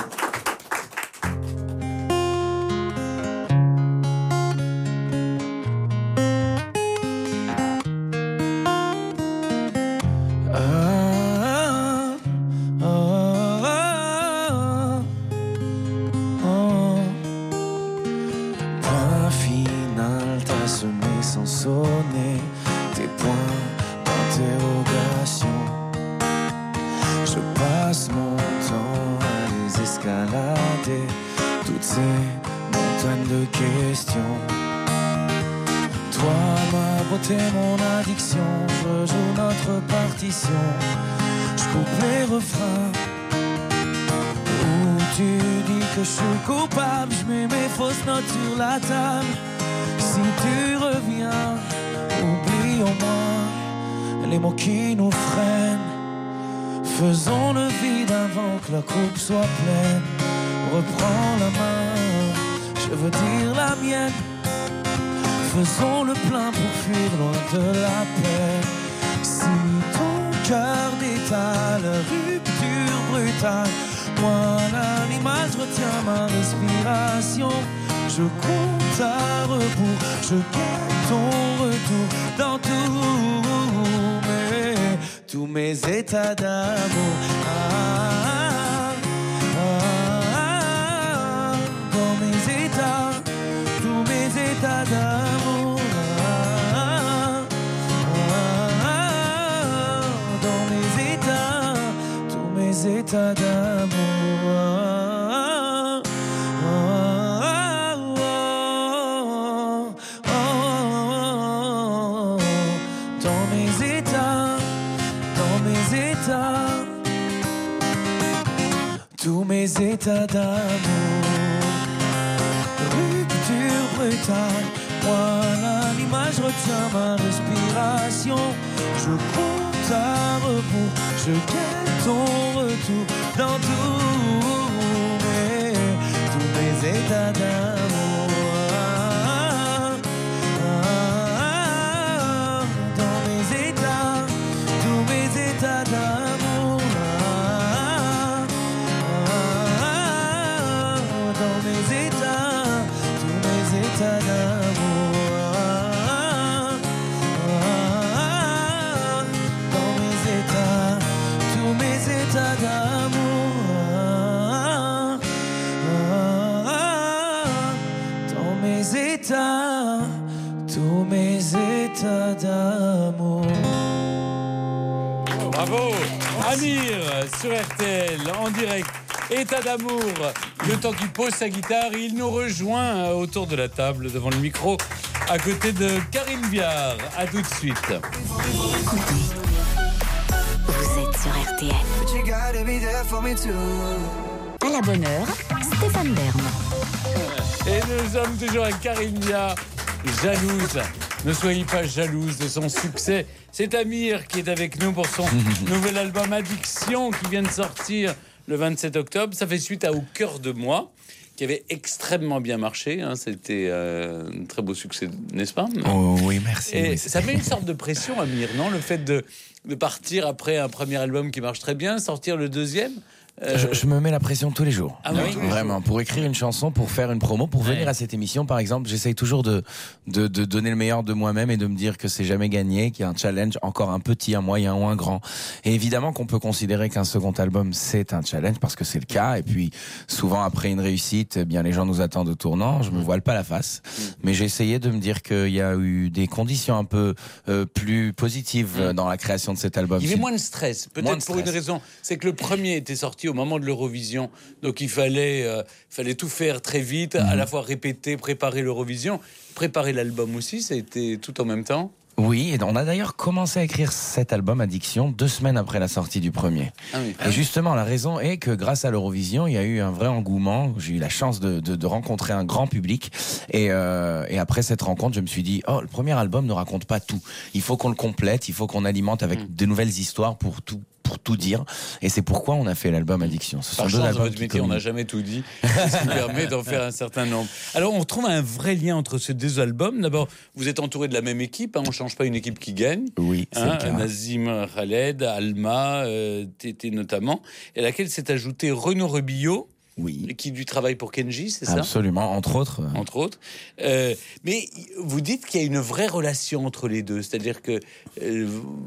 Ah, ah, ah, ah. Point final, t'as semé sans sonner tes points d'interrogation. Je passe mon temps à les escalader, toutes ces montagnes de questions. Toi, ma beauté, mon addiction, je joue notre partition. Je coupe les refrains où tu dis que je suis coupable. Je mets mes fausses notes sur la table. Si tu reviens, oublie au moins les mots qui nous freinent. Faisons le vide avant que la coupe soit pleine. Reprends la main, je veux dire la mienne. Faisons le plein pour fuir loin de la paix. Si ton cœur détale, rupture brutale, moi l'animal, je retiens ma respiration. Je compte à rebours, je guette ton retour dans tous mes, tous mes états d'amour. Ah, ah, ah, dans mes états, tous mes états d'amour. Ah, ah, ah, dans mes états, tous mes états d'amour. Ah, ah, ah, ah, dans mes états, dans mes états, tous mes états d'amour. Rupture brutale, moi l'animal, je retiens ma respiration. Je compte à rebours, je guette ton retour dans tous mes, tous mes états d'amour. Ah, ah, ah, dans mes états, tous mes états d'amour. Ah, ah, ah, dans mes états, tous mes états d'amour. Ah, ah, dans mes états, tous mes états d'amour. Ah, ah, dans mes états, tous mes états d'amour. Bravo Amir sur R T L en direct. État d'amour. Le temps qu'il pose sa guitare, il nous rejoint euh, autour de la table devant le micro à côté de Karine Viard. À tout de suite. Écoutez, vous êtes sur R T L. À la bonne heure, Stéphane Bern. Et nous sommes toujours avec Karine Viard, jalouse. Ne soyez pas jalouse de son succès. C'est Amir qui est avec nous pour son nouvel album Addiction qui vient de sortir le vingt-sept octobre. Ça fait suite à Au cœur de moi, qui avait extrêmement bien marché. Hein. C'était euh, un très beau succès, n'est-ce pas? Oh oui, merci. Et oui, ça met une sorte de pression, Amir, non? Le fait de, de partir après un premier album qui marche très bien, sortir le deuxième. Euh... Je, je me mets la pression tous les jours. Ah oui, vraiment. Pour écrire une chanson, pour faire une promo, pour venir ouais. à cette émission, par exemple, j'essaye toujours de, de, de donner le meilleur de moi-même et de me dire que c'est jamais gagné, qu'il y a un challenge, encore un petit, un moyen ou un grand. Et évidemment qu'on peut considérer qu'un second album, c'est un challenge parce que c'est le cas. Et puis, souvent, après une réussite, eh bien, les gens nous attendent au tournant. Je me voile pas la face. Mais j'ai essayé de me dire qu'il y a eu des conditions un peu euh, plus positives mmh. dans la création de cet album. Il y avait moins de stress. Peut-être moins de pour stress. une raison. C'est que le premier était sorti au moment de l'Eurovision. Donc, il fallait, euh, fallait tout faire très vite, mmh. à la fois répéter, préparer l'Eurovision, préparer l'album aussi. Ça a été tout en même temps. Oui, et on a d'ailleurs commencé à écrire cet album Addiction deux semaines après la sortie du premier. Ah oui. Et justement, la raison est que grâce à l'Eurovision, il y a eu un vrai engouement. J'ai eu la chance de, de, de rencontrer un grand public. Et, euh, et après cette rencontre, je me suis dit, oh, le premier album ne raconte pas tout. Il faut qu'on le complète, il faut qu'on alimente avec mmh. de nouvelles histoires pour tout. pour tout dire, et c'est pourquoi on a fait l'album Addiction. Ce sont Par deux chance, albums dans votre qui métier, on n'a communiquent. jamais tout dit, ce qui permet d'en faire un certain nombre. Alors, on retrouve un vrai lien entre ces deux albums. D'abord, vous êtes entouré de la même équipe, hein, on ne change pas une équipe qui gagne. Oui, c'est hein, le cas. Nazim Khaled, Alma, euh, Tété notamment, et à laquelle s'est ajouté Renaud Rebillot, oui. qui du travail pour Kenji, c'est ça ? Absolument, entre autres. Entre autres. Euh, mais vous dites qu'il y a une vraie relation entre les deux, c'est-à-dire que euh,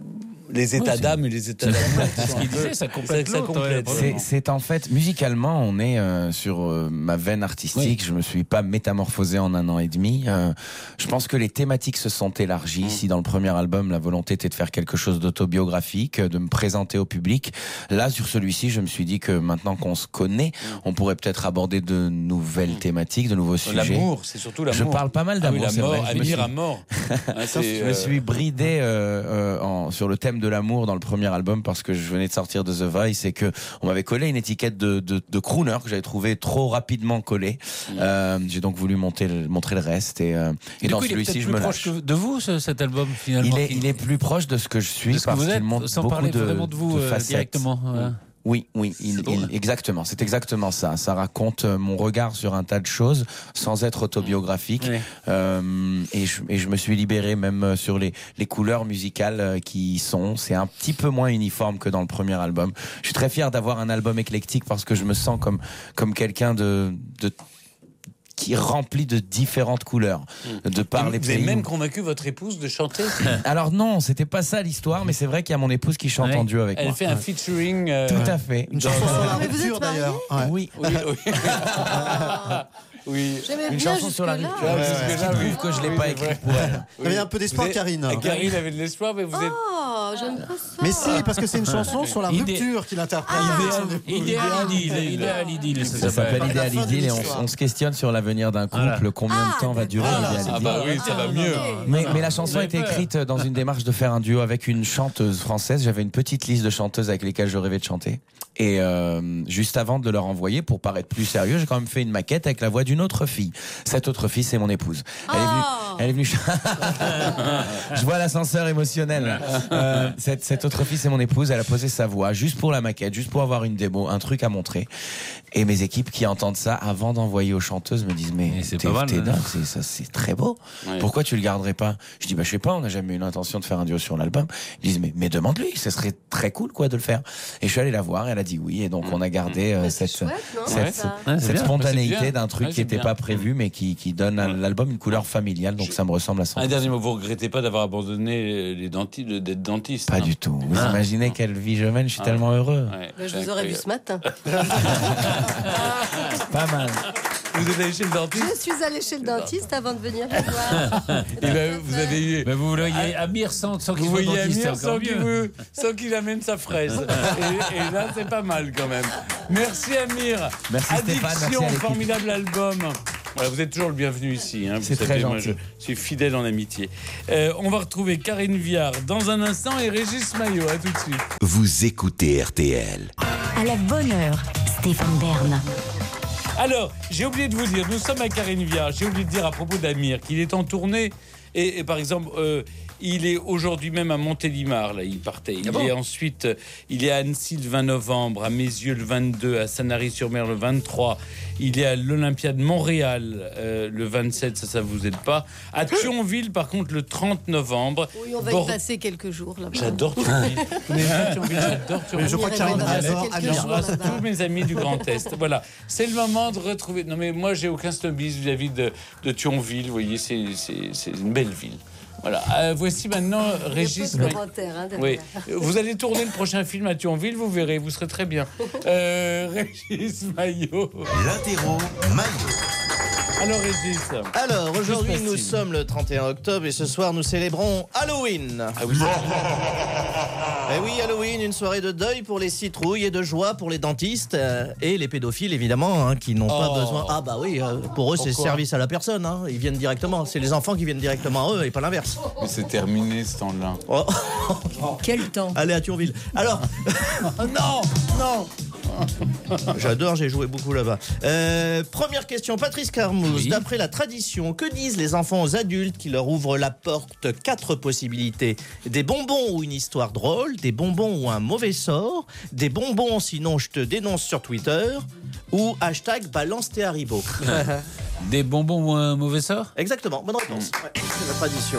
les états oui, d'âme et les états d'âme. C'est ce qu'il disait, ça complète ça, ça complète. C'est, c'est en fait, musicalement, on est euh, sur euh, ma veine artistique. Oui. Je me suis pas métamorphosé en un an et demi. Euh, je pense que les thématiques se sont élargies. Mmh. Si dans le premier album, la volonté était de faire quelque chose d'autobiographique, de me présenter au public, là, sur celui-ci, je me suis dit que maintenant qu'on se connaît, mmh. on pourrait peut-être aborder de nouvelles thématiques, de nouveaux sujets. L'amour, c'est surtout l'amour. Je parle pas mal d'amour, ah oui, c'est vrai. Je me suis... à mort. Ah, je me suis bridé euh, euh, en, sur le thème de l'amour dans le premier album parce que je venais de sortir de The Voice et que on m'avait collé une étiquette de, de, de crooner que j'avais trouvé trop rapidement collée. Mmh. Euh, j'ai donc voulu monter le, montrer le reste et, euh, et dans coup, celui-ci je me lâche. Il est plus proche de vous ce, cet album finalement. Il est, il est plus proche de ce que je suis ce parce que vous êtes, qu'il montre sans beaucoup parler de, vraiment de vous de euh, directement. Ouais. Oui, oui, il, il, exactement. C'est exactement ça. Ça raconte mon regard sur un tas de choses sans être autobiographique. Oui. Euh, et, je, et je me suis libéré même sur les, les couleurs musicales qui y sont. C'est un petit peu moins uniforme que dans le premier album. Je suis très fier d'avoir un album éclectique parce que je me sens comme, comme quelqu'un de, de qui est rempli de différentes couleurs, mmh. de par les Vous pays. avez même convaincu votre épouse de chanter ? Alors non, c'était pas ça l'histoire, mais c'est vrai qu'il y a mon épouse qui chante ouais. en duo avec Elle moi. fait un featuring. Euh... Tout à fait. Une chanson sur la rupture d'ailleurs. Ouais. Oui. Oui. oui. Oui. J'aimais une bien chanson sur la rupture. Ouais, ouais, c'est ce qui prouve que je l'ai pas écrit pour elle. Il y avait un peu d'espoir, êtes... Karine. Karine avait de l'espoir, mais vous êtes. Oh, j'aime pas ça. Mais si, parce que c'est une chanson sur la rupture qu'il interprète. Idéal idylle, idéal idylle. Ça s'appelle Idéal idylle et on, on se questionne sur l'avenir d'un couple. Voilà. Combien de temps va durer Idéal idylle ? Ah bah oui, ça va mieux. Mais, mais la chanson a été écrite dans une démarche de faire un duo avec une chanteuse française. J'avais une petite liste de chanteuses avec lesquelles je rêvais de chanter. Et euh, juste avant de leur envoyer, pour paraître plus sérieux, j'ai quand même fait une maquette avec la voix d'une autre fille. Cette autre fille, c'est mon épouse. Elle est venue. Elle est venue. Je vois l'ascenseur émotionnel. Euh, cette, cette autre fille, c'est mon épouse. Elle a posé sa voix juste pour la maquette, juste pour avoir une démo, un truc à montrer. Et mes équipes qui entendent ça avant d'envoyer aux chanteuses me disent mais c'est t'es, pas mal, t'es dingue, c'est, ça, c'est très beau. Ouais. Pourquoi tu le garderais pas ? Je dis bah je sais pas, on n'a jamais eu l'intention de faire un duo sur l'album. Ils disent mais mais demande-lui, ce serait très cool quoi de le faire. Et je suis allé la voir, elle a dit oui et donc mmh. on a gardé euh, cette chouette, cette, ouais, cette, ouais, cette spontanéité d'un truc ouais, qui n'était pas prévu mais qui qui donne à l'album une couleur familiale donc je... ça me ressemble à cent pour cent. Un dernier mot, vous regrettez pas d'avoir abandonné les dentistes, d'être dentiste ? Pas non du tout. Vous ah. imaginez non. quelle vie je mène, je suis ah. tellement heureux. Ouais, bah, je vous aurais vu ce matin. Pas mal. Vous êtes allé chez le dentiste ? Je suis allé chez le dentiste avant de venir vous voir. Et ben, vous avez eu. Ben, vous voyez Amir sans, sans qu'il vous soit dentiste, Amir sans qu'il, vous, sans qu'il amène sa fraise. et, et là, c'est pas mal quand même. Merci Amir. Merci Addiction, Stéphane, merci formidable album. Voilà, vous êtes toujours le bienvenu ici. Hein, c'est vous très savez, gentil. Moi, je suis fidèle en amitié. Euh, on va retrouver Karine Viard dans un instant et Régis Maillot. À tout de suite. Vous écoutez R T L. À la bonne heure, Stéphane Bern. Alors, j'ai oublié de vous dire, nous sommes à Karine Viard. J'ai oublié de dire à propos d'Amir qu'il est en tournée Et, et par exemple, euh, il est aujourd'hui même à Montélimar, là, il partait. Il ah bon est ensuite, il est à Annecy le vingt novembre, à Mézieux le vingt-deux, à Sanary-sur-Mer le vingt-trois. Il est à l'Olympia de Montréal euh, le vingt-sept, ça, ça vous aide pas. À Thionville, par contre, le trente novembre. Oui, on va Bord... y passer quelques jours là-bas. J'adore Thionville. J'adore Thionville. Je crois que Karine j'embrasse tous mes amis du Grand Est. Voilà, c'est le moment de retrouver. Non, mais moi, j'ai aucun snobisme vis-à-vis de, de Thionville. Vous voyez, c'est, c'est, c'est une belle ville. Voilà. Euh, voici maintenant Régis. Maillot. Hein, oui. Vous allez tourner le prochain film à Thionville, vous verrez, vous serez très bien. Euh, Régis Maillot. L'apéro Maillot. Alors Régis. Alors aujourd'hui nous sommes le trente et un octobre et ce soir nous célébrons Halloween. Ah oui. Eh oui, Halloween, une soirée de deuil pour les citrouilles et de joie pour les dentistes euh, et les pédophiles évidemment hein, qui n'ont oh. pas besoin. Ah bah oui, euh, pour eux c'est Pourquoi service à la personne. Hein. Ils viennent directement. C'est les enfants qui viennent directement à eux et pas l'inverse. Mais c'est terminé ce temps-là. Oh. Quel temps? Allez à Thionville. Alors. non, non. J'adore, j'ai joué beaucoup là-bas. Euh, première question, Patrice Carmouze. Oui. D'après la tradition, que disent les enfants aux adultes qui leur ouvrent la porte? Quatre possibilités. Des bonbons ou une histoire drôle, des bonbons ou un mauvais sort, des bonbons sinon je te dénonce sur Twitter, ou hashtag balance tes haribots. Des bonbons ou un mauvais sort? Exactement, bonne réponse. Ouais, c'est la tradition.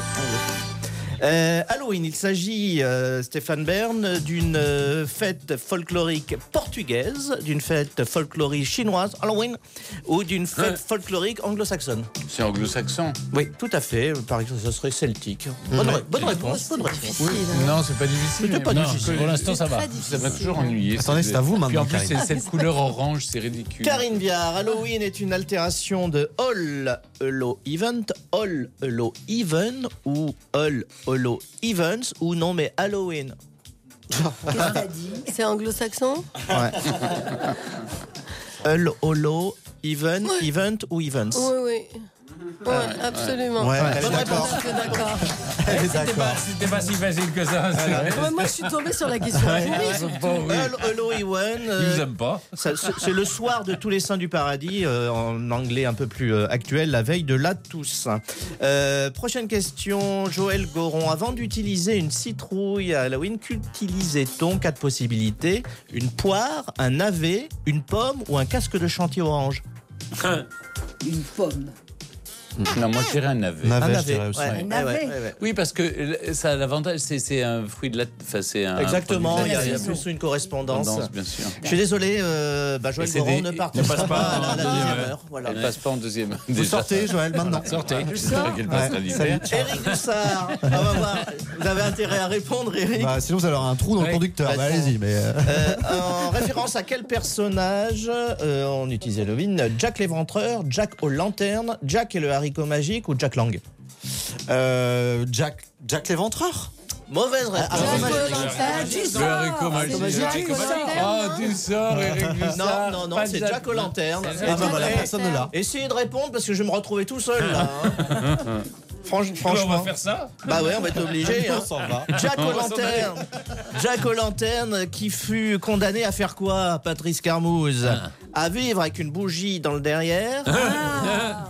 Euh, Halloween, il s'agit, euh, Stéphane Bern, d'une euh, fête folklorique portugaise, d'une fête folklorique chinoise, Halloween, ou d'une fête euh. folklorique anglo-saxonne. C'est anglo-saxon. Oui, tout à fait. Par exemple, ce serait celtique. Bonne, ouais. bonne réponse. Bonne réponse. Oui. Non, c'est pas difficile. C'était pas non, difficile. Pour l'instant, ça va. Ça m'a toujours ennuyé. Attendez, c'est à vous maintenant. Puis en plus, c'est cette couleur orange, c'est ridicule. Karine Viard, Halloween est une altération de All Hallow Event, All Hallow Even ou All Hallow Events ou non mais Halloween. Qu'est-ce que t'as dit? C'est anglo-saxon? Ouais. All Hallow Even, ouais. Event ou Events? Oui, oui. Ouais, absolument. Ouais, ouais, bonne réponse. D'accord. C'était pas, c'était pas si facile que ça. Ouais, moi, je suis tombée sur la question. Hallow Even. Ils nous aiment pas. Ça, c'est le soir de tous les saints du paradis, euh, en anglais un peu plus euh, actuel, la veille de la Toussaint. Euh, prochaine question, Joël Goron. Avant d'utiliser une citrouille à Halloween, qu'utilisait-on? Quatre possibilités. Une poire, un navet, une pomme ou un casque de chantier orange? Une pomme. Non, moi je dirais un navet. Navet, un navet, je dirais aussi. ouais, Un navet. ouais, ouais, ouais. Oui, parce que ça a l'avantage, c'est, c'est un fruit de la. Enfin, c'est un. Exactement, il y, a, il y a plus plus une correspondance. bien sûr. Je suis désolé, euh, bah, Joël Goron des... ne participera pas, pas à la, la deuxième ouais. heure. Voilà. Elle ne passe pas en deuxième. Vous déjà. Sortez, Joël, maintenant. Sortez. Éric Dussard, on va voir. Vous avez intérêt à répondre, Éric. Bah, sinon, vous allez avoir un trou dans le conducteur. Bah, allez-y. Mais euh... Euh, en référence à quel personnage euh, on utilisait Halloween? Jack l'Éventreur, Jack aux lanternes, Jack et le haricot magique ou Jack Lang? euh, Jack, Jack l'Éventreur. Mauvaise réponse. Ah, Le haricot magique. Ah, du sort, Éric Dussard. Non, non, non, c'est Jack aux lanternes. Ah, bah voilà, personne ne l'a. Essayez de répondre parce que je vais me retrouver tout seul là. Hein. Franch, franchement. On va faire ça? Bah ouais, on va être obligé. Hein. On s'en va. Jack aux lanternes. Jack aux lanternes qui fut condamné à faire quoi, Patrice Carmouze? Ah. À vivre avec une bougie dans le derrière. Ah.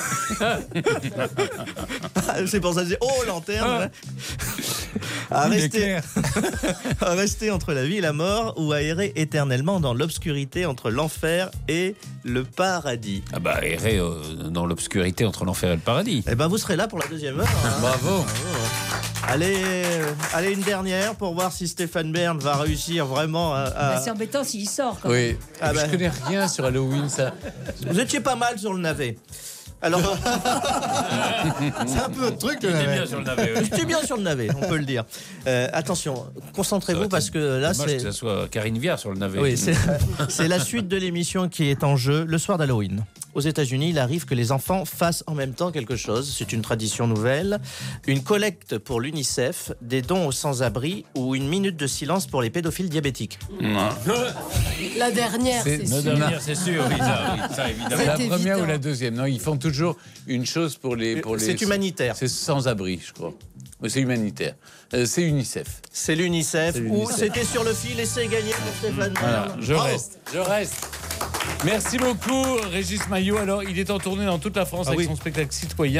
C'est pour ça que j'ai oh lanterne. À rester, à rester entre la vie et la mort ou à errer éternellement dans l'obscurité entre l'enfer et le paradis. Ah bah errer euh, dans l'obscurité entre l'enfer et le paradis. Eh ben vous serez là pour la deuxième heure. Hein. Bravo. Allez, euh, allez une dernière pour voir si Stéphane Bern va réussir vraiment à. à... Bah, c'est embêtant s'il sort. Quand oui. Même. Ah bah... Je connais rien sur Halloween, ça. Vous étiez pas mal sur le navet. Alors, c'est un peu le truc. J'étais bien sur le navet. Oui. J'étais bien sur le navet, on peut le dire. Euh, attention, concentrez-vous parce que là, c'est. que ça soit Karine Viard sur le navet. Oui, c'est, c'est la suite de l'émission qui est en jeu le soir d'Halloween. Aux États-Unis, il arrive que les enfants fassent en même temps quelque chose. C'est une tradition nouvelle. Une collecte pour l'UNICEF, des dons aux sans-abri ou une minute de silence pour les pédophiles diabétiques. Non. La dernière, c'est, c'est sûr. La dernière, c'est sûr, Lisa. Oui, ça, évidemment. La évident. première ou la deuxième? Non, ils font toujours une chose pour les... Pour les c'est humanitaire. C'est sans-abri, je crois. C'est humanitaire. Euh, c'est UNICEF. C'est l'UNICEF. C'est l'UNICEF. Ou c'était sur le fil et c'est gagné pour Stéphane. Voilà, je oh. reste. Je reste. Merci beaucoup, Régis Maillot. Alors, il est en tournée dans toute la France ah avec oui. son spectacle citoyen.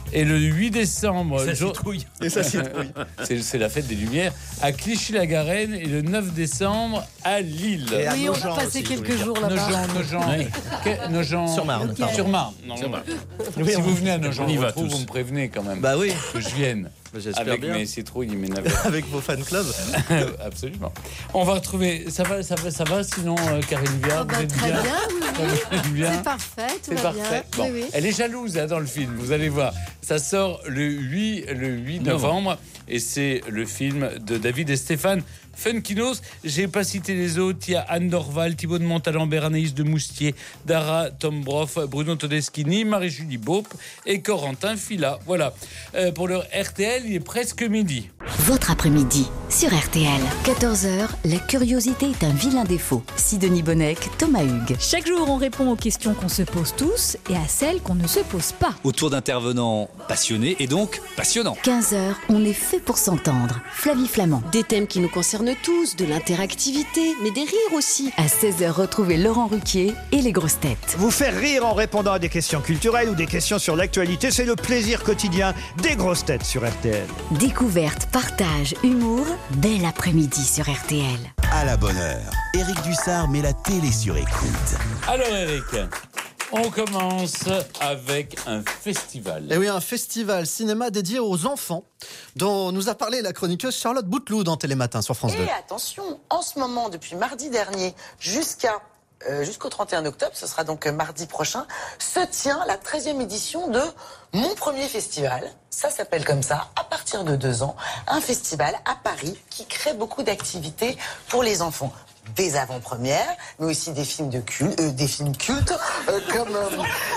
Et le huit décembre, Et ça jour- citrouille. Et ça citrouille. c'est, c'est la fête des Lumières, à Clichy-la-Garenne, et le neuf décembre à Lille. Et à Oui, on Nogent va passer aussi, quelques je voulais jours Nogent, là-bas. Nogent, Que- Nogent- Sur Marne, pardon. Sur Marne. Non, Sur non. Marne. Si vous venez à Nogent, On y va retrouve, tous. vous me prévenez quand même. Bah oui, Que je vienne. j'espère Avec bien. mes citrouilles et mes navettes. Avec vos fan clubs. Absolument. On va retrouver. Ça va, ça va, ça va. Sinon, euh, Karine Viard, Ah bah, vous êtes très bien. bien, oui, oui. Vous êtes bien. C'est parfait, tout C'est va parfait. bien. Bon. Oui, oui. Elle est jalouse hein, dans le film. Vous allez voir. Ça sort le huit, le huit novembre, et c'est le film de David et Stéphane Funkinos. J'ai pas cité les autres. Il y a Anne Dorval, Thibaut de Montalembert, Anaïs de Moustier, Dara Tombroff, Bruno Todeschini, Marie-Julie Beaupe et Corentin Fila. Voilà. Euh, pour le R T L, il est presque midi. Votre après-midi sur R T L. quatorze heures, la curiosité est un vilain défaut. Sidonie Bonnec, Thomas Hugues. Chaque jour, on répond aux questions qu'on se pose tous et à celles qu'on ne se pose pas. Autour d'intervenants passionnés et donc passionnants. quinze heures, on est fait pour s'entendre. Flavie Flamand. Des thèmes qui nous concernent tous, de l'interactivité, mais des rires aussi. À seize heures, retrouvez Laurent Ruquier et les grosses têtes. Vous faire rire en répondant à des questions culturelles ou des questions sur l'actualité, c'est le plaisir quotidien des grosses têtes sur R T L. Découverte, partage, humour, bel après-midi sur R T L. À la bonne heure, Éric Dussard met la télé sur écoute. Alors Eric, on commence avec un festival. Et oui, un festival cinéma dédié aux enfants dont nous a parlé la chroniqueuse Charlotte Bouteloup dans Télématin sur France deux. Et attention, en ce moment, depuis mardi dernier jusqu'à euh, jusqu'au trente et un octobre, ce sera donc mardi prochain, se tient la treizième édition de Mon Premier Festival. Ça s'appelle comme ça, à partir de deux ans, un festival à Paris qui crée beaucoup d'activités pour les enfants. Des avant-premières, mais aussi des films de culte, euh, des films cultes, euh, comme euh,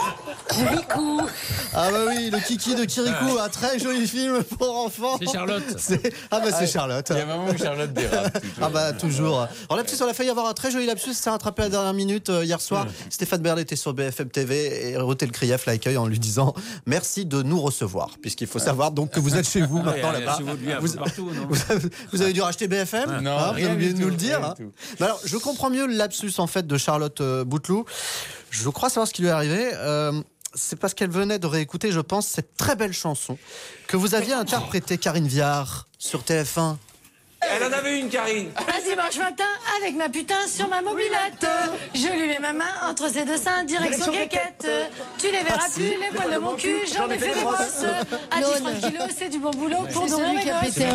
Kirikou. Ah bah oui, le Kiki de Kirikou, un très joli film pour enfants. C'est Charlotte. C'est- Ah bah c'est Ah, Charlotte. Il y a un moment où Charlotte dérape. toujours. Ah bah toujours. Alors lapsus, on a failli avoir un très joli lapsus, c'est rattrapé à la dernière minute euh, hier soir. Stéphane Bern était sur B F M T V et Rotel Krief l'accueille en lui disant merci de nous recevoir, puisqu'il faut savoir donc que vous êtes chez vous maintenant Ouais, là-bas. chez vous, lui, un Vous, peu partout, non vous avez, vous avez dû racheter B F M Non, hein, vous rien avez oublié du de nous tout, le dire. rien Hein. du tout. Mais alors, je comprends mieux le lapsus en fait de Charlotte euh, Bouteloup. Je crois savoir ce qui lui est arrivé. Euh, c'est parce qu'elle venait de réécouter, je pense, cette très belle chanson que vous aviez interprétée, Karine Viard, sur T F un. Elle en avait une, Karine. Un dimanche matin, avec ma putain sur ma mobilette, je lui mets ma main entre ses deux seins, direction quéquette. Tu les verras plus, les poils de mon cul, j'en ai fait des brosses. À dix francs le kilo, c'est du bon boulot pour nourrir mes gosses. C'est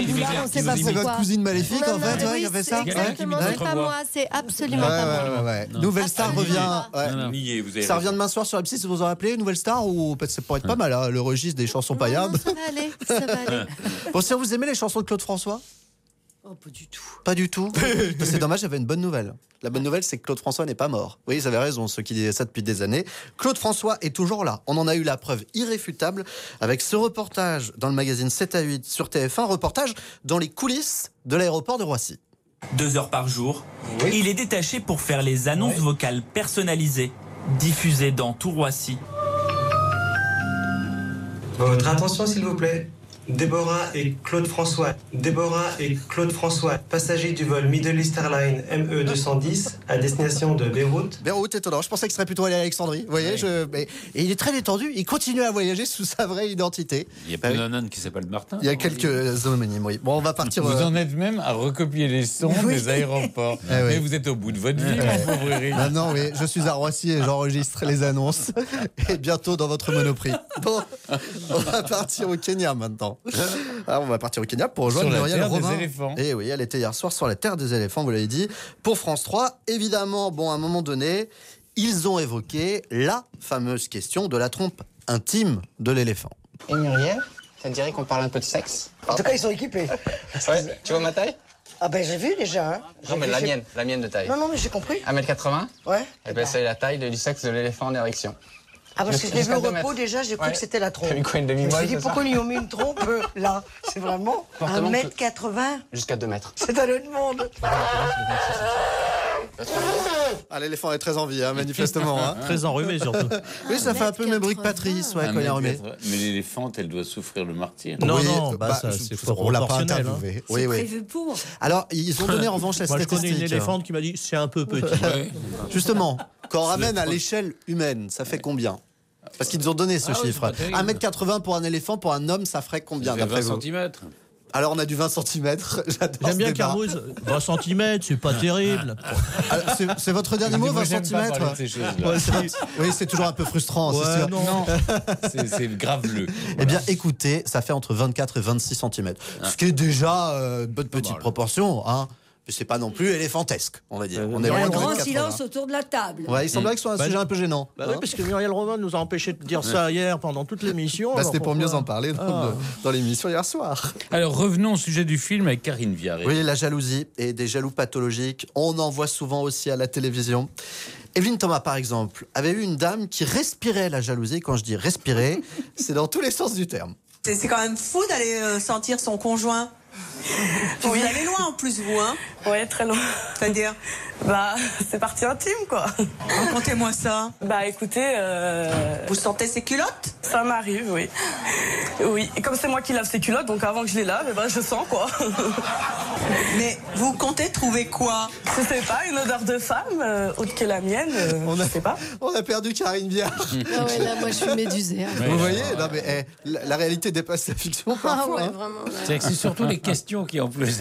votre cousine maléfique en fait, ouais, qui a fait ça. C'est exactement, Ouais. c'est pas moi, c'est absolument Ouais, pas moi. ouais, ouais, ouais. Nouvelle Star revient. ouais. Nié, vous avez Ça revient raison. demain soir sur la psy, vous en rappelez, Nouvelle Star ou peut-être ça pourrait être pas mal, hein, le registre des chansons paillardes. Ça va aller, ça va aller. Bon, si vous aimez les chansons de Claude François? Oh, pas du tout. Pas du tout. C'est dommage, j'avais une bonne nouvelle. La bonne nouvelle, c'est que Claude François n'est pas mort. Oui, vous avez raison, ceux qui disaient ça depuis des années. Claude François est toujours là. On en a eu la preuve irréfutable avec ce reportage dans le magazine sept à huit sur T F un, reportage dans les coulisses de l'aéroport de Roissy. Deux heures par jour, il est détaché pour faire les annonces vocales personnalisées, diffusées dans tout Roissy. Votre attention, s'il vous plaît. Déborah et Claude François. Déborah et Claude François, passagers du vol Middle East Airlines M E deux cent dix à destination de Beyrouth. Beyrouth, étonnant. Je pensais qu'il serait plutôt allé à Alexandrie. Vous voyez, je... mais... Et il est très détendu. Il continue à voyager sous sa vraie identité. Il y a Bah plus oui. d'un âne qui s'appelle Martin. Il y a quelques homonymes, oui. Bon, on va partir. Vous euh, en êtes même à recopier les sons Oui. des aéroports. Eh oui. Mais vous êtes au bout de votre vie, mon pauvre Eric. Maintenant, oui, je suis à Roissy et j'enregistre les annonces. Et bientôt dans votre Monoprix. Bon, on va partir au Kenya maintenant. Alors, on va partir au Kenya pour rejoindre Sur la Muriel terre des Robin. éléphants. Et oui, elle était hier soir sur la terre des éléphants, vous l'avez dit, pour France trois. Évidemment, bon, à un moment donné, ils ont évoqué la fameuse question de la trompe intime de l'éléphant. Et Muriel, ça te dirait qu'on parle un peu de sexe? En tout cas, ils sont équipés. Ouais, tu vois ma taille? Ah ben j'ai vu déjà. Hein. Non, mais J'ai la vu, j'ai- mienne, la mienne de taille. Non, non, mais j'ai compris. un mètre quatre-vingts? Ouais. Et ben, c'est la taille du sexe de l'éléphant en érection. Ah parce que je l'ai vu Jusqu'à au deux repos mètres. déjà, j'ai cru Ouais. que c'était la trompe. T'as mis quoi, une Je me demi-molle, suis dit c'est pourquoi ça ils ont mis une trompe euh, là? C'est vraiment un Fortement mètre que- quatre-vingts. Jusqu'à deux mètres. C'est un autre monde. Ah, l'éléphant est très en vie, hein, manifestement. Hein. Très enrhumé surtout. Oui, ça fait un peu mes bruits que Patrice, ouais, Un quand il est mètre enrhumé. quatre-vingts. Mais l'éléphante, elle doit souffrir le martyr. Non, Oui, non, bah, bah, ça, je- c'est on l'a pas proportionnel, interviewé. hein. Oui, oui. Prévu pour. Alors, ils ont donné en revanche la Moi, je statistique. connais une éléphante qui m'a dit c'est un peu petit. Justement, quand on ramène à l'échelle humaine, ça fait combien? Parce qu'ils nous ont donné ce Ah ouais, chiffre. c'est pas terrible. un mètre quatre-vingts pour un éléphant, pour un homme, ça ferait combien Ça fait d'après vingt vous centimètres. Alors on a du vingt centimètres. J'adore J'aime ce bien débat. Carmouze. vingt centimètres, c'est pas terrible. Alors, c'est, c'est votre dernier mot, Moi, vingt j'aime pas centimètres parler de ces choses-là. Ouais, c'est votre- Oui, c'est toujours un peu frustrant, c'est Ouais, sûr. non. C'est, c'est graveleux. Eh bien, écoutez, ça fait entre vingt-quatre et vingt-six centimètres. Ce qui est déjà euh, une bonne petite proportion, hein. Mais c'est pas non plus éléphantesque, on va dire. On Il y a loin un de grand quatre-vingts. silence autour de la table. Ouais, il semblerait que ce soit un Bah, sujet un peu gênant. Bah oui, parce que Muriel Robin nous a empêché de dire ça hier pendant toute l'émission. Bah, alors c'était pour pourquoi mieux en parler dans, Ah. le- dans l'émission hier soir. Alors revenons au sujet du film avec Karine Viard. Oui, la jalousie et des jaloux pathologiques, on en voit souvent aussi à la télévision. Evelyne Thomas, par exemple, avait eu une dame qui respirait la jalousie. Quand je dis respirer, c'est dans tous les sens du terme. C'est c'est quand même fou d'aller euh, sentir son conjoint. Puis Vous allez loin en plus, vous, hein? Ouais, très loin. C'est-à-dire? Bah, c'est partie intime, quoi. Racontez-moi ça. Bah, écoutez... Euh... Vous sentez ses culottes? Ça m'arrive, oui. Oui, et comme c'est moi qui lave ses culottes, donc avant que je les lave, eh ben, je sens, quoi. Mais vous comptez trouver quoi? Je sais pas, une odeur de femme, euh, autre que la mienne, euh, On a, je sais pas. on a perdu Karine Viard. Ah ouais, là, moi, je suis médusée. hein. Vous voyez, non, mais, eh, la, la réalité dépasse la fiction Ah parfois. ouais, hein. vraiment. là. C'est que c'est surtout les questions qui en plus.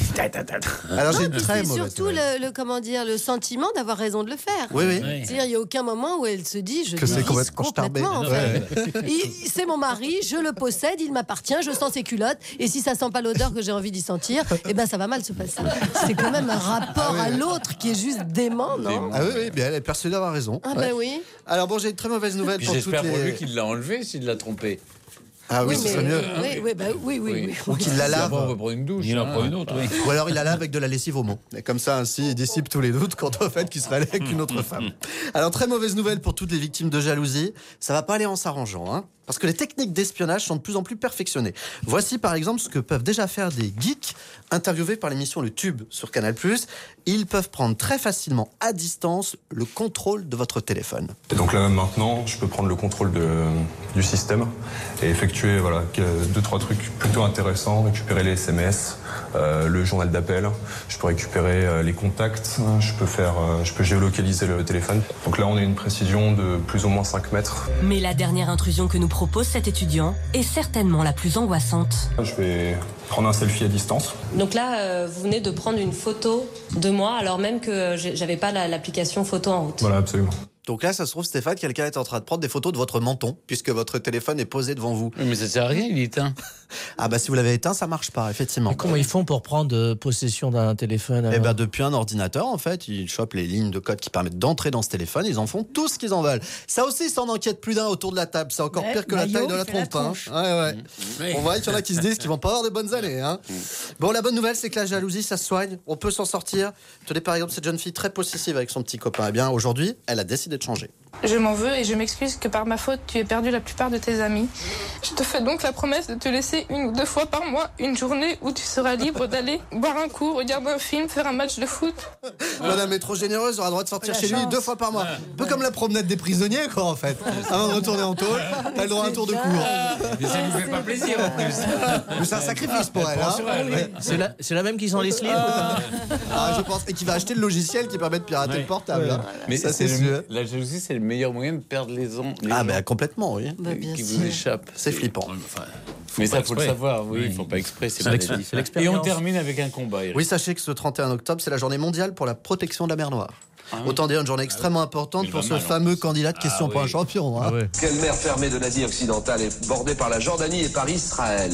Alors j'ai Non, une puis très c'est mauvaise surtout nouvelle. le, le- comment dire, le sentiment d'avoir raison de le faire. Oui, oui. Oui. C'est-à-dire, il n'y a aucun moment où elle se dit je Que c'est dévisse complètement starbé. complètement. en Ouais. fait. Il- C'est mon mari, je le possède, il m'appartient, je sens ses culottes. Et si ça sent pas l'odeur que j'ai envie d'y sentir, eh ben ça va mal se passer. C'est quand même un rapport à l'autre qui est juste dément, non? Ah oui, oui, bien, elle est persuadée d'avoir raison. Ah Ouais. ben oui. Alors bon, j'ai une très mauvaise nouvelle Puis pour j'espère toutes pour les... lui qu'il l'a enlevé s'il l'a trompé. Ah oui, ce mais, serait mieux. oui, oui, bah, oui, oui, oui. Ou qu'il la lave. D'abord, on va prendre une douche. Il en hein. prend une autre, oui. Ou alors il la lave avec de la lessive au mot. Et comme ça, ainsi, il dissipe tous les doutes quant au fait qu'il serait allé avec une autre femme. Alors, très mauvaise nouvelle pour toutes les victimes de jalousie. Ça va pas aller en s'arrangeant, hein. Parce que les techniques d'espionnage sont de plus en plus perfectionnées. Voici par exemple ce que peuvent déjà faire des geeks interviewés par l'émission Le Tube sur Canal plus. Ils peuvent prendre très facilement à distance le contrôle de votre téléphone. Et donc là maintenant, je peux prendre le contrôle de, du système et effectuer voilà, que- deux, trois trucs plutôt intéressants, récupérer les S M S, euh, le journal d'appel, je peux récupérer euh, les contacts, je peux, faire, euh, je peux géolocaliser le téléphone. Donc là on a une précision de plus ou moins cinq mètres. Mais la dernière intrusion que nous propose cet étudiant est certainement la plus angoissante. Je vais prendre un selfie à distance. Donc là, euh, vous venez de prendre une photo de moi alors même que j'ai- j'avais pas la- l'application photo en route. Voilà, absolument. Donc là, ça se trouve, Stéphane, quelqu'un est en train de prendre des photos de votre menton, puisque votre téléphone est posé devant vous. Oui, mais ça sert à rien, il est éteint. Ah bah si vous l'avez éteint, ça marche pas, effectivement. Et comment ils font pour prendre euh, possession d'un téléphone Eh alors ben depuis un ordinateur, en fait, ils chopent les lignes de code qui permettent d'entrer dans ce téléphone, ils en font tout ce qu'ils en veulent. Ça aussi, ça en inquiète plus d'un autour de la table. C'est encore Ouais, pire que la Maillot, taille de la il fait la trompe. Hein. tronche. Ouais, ouais. Oui. On voit qu'il y en a qui se disent qu'ils vont pas avoir de bonnes années. Hein. Bon, la bonne nouvelle, c'est que la jalousie, ça se soigne. On peut s'en sortir. Tenez par exemple cette jeune fille très possessive avec son petit copain. Eh bien, aujourd'hui, elle a décidé de changer. Je m'en veux et je m'excuse que par ma faute, tu aies perdu la plupart de tes amis. Je te fais donc la promesse de te laisser une ou deux fois par mois une journée où tu seras libre d'aller boire un coup, regarder un film, faire un match de foot. Madame est trop généreuse, aura le droit de sortir La chez lui chance. deux fois par mois. Un peu comme la promenade des prisonniers, quoi, en fait. Avant de retourner en tôle, t'as le droit à un tour de cour. Mais ça nous fait pas plaisir en plus. Mais c'est un sacrifice pour elle. Hein. Ouais. C'est la, c'est la même qui sent les slips ou pas Ah, je pense. Et qui va acheter le logiciel qui permet de pirater Ouais. le portable. hein. Mais ça, c'est le- sûr. La jalousie, c'est le meilleur moyen de perdre les, on, les Ah, gens ben complètement, oui. Bah, bien qui sûr. vous échappent. C'est flippant. Mais pas ça, faut le exprès. savoir. Oui, il Oui. faut pas exprès. C'est C'est l'expé- maladif. c'est l'expérience. Et on termine avec un combat. Eric. Oui, sachez que ce trente et un octobre, c'est la journée mondiale pour la protection de la mer Noire. Autant dire une journée extrêmement importante Il pour va ce mal, fameux candidat de question Ah pour un oui. champion. Hein. Quelle mer fermée de l'Asie occidentale est bordée par la Jordanie et par Israël?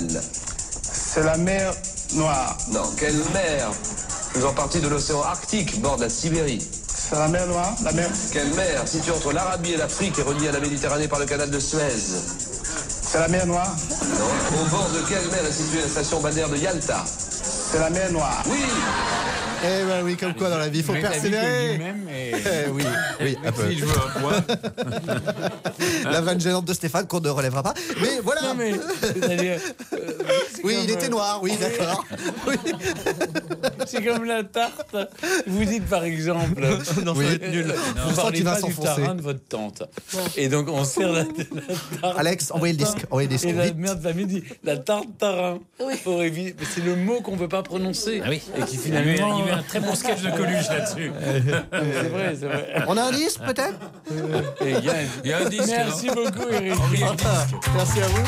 C'est la mer Noire. Non, quelle mer faisant partie de l'océan Arctique borde la Sibérie? C'est la mer Noire, la mer. Quelle mer située entre l'Arabie et l'Afrique et reliée à la Méditerranée par le canal de Suez? C'est la mer Noire. Non. Au bord de quelle mer est située la station balnéaire de Yalta? C'est la mer Noire. Oui. Eh ben oui, comme quoi dans la vie, il faut Le mec a dit que persévérer. lui-même est- Eh oui, oui, un peu. S'il joue un bois. La vanne gênante de Stéphane qu'on ne relèvera pas. Mais voilà. Non, mais, c'est-à-dire, euh, Oui, comme, il était euh, noir, oui, d'accord. Oui. C'est comme la tarte. Vous dites par exemple, non, Oui. ça va être nul. vous parlez qu'il va pas du s'enfoncer. tarin de votre tante. Et donc on sert la, la tarte. Alex, envoyez le disque. Envoyez le disque. Et la Vite. mère de famille dit la tarte tarin. Pour éviter, c'est le mot qu'on ne peut pas prononcer. Ah oui. Et qui Il y a eu- finalement. il y a eu un très bon sketch de Coluche là-dessus. C'est vrai, c'est vrai. On a un disque peut-être? Et il y a un- Il y a un disque. Merci non beaucoup, Eric. Merci à vous.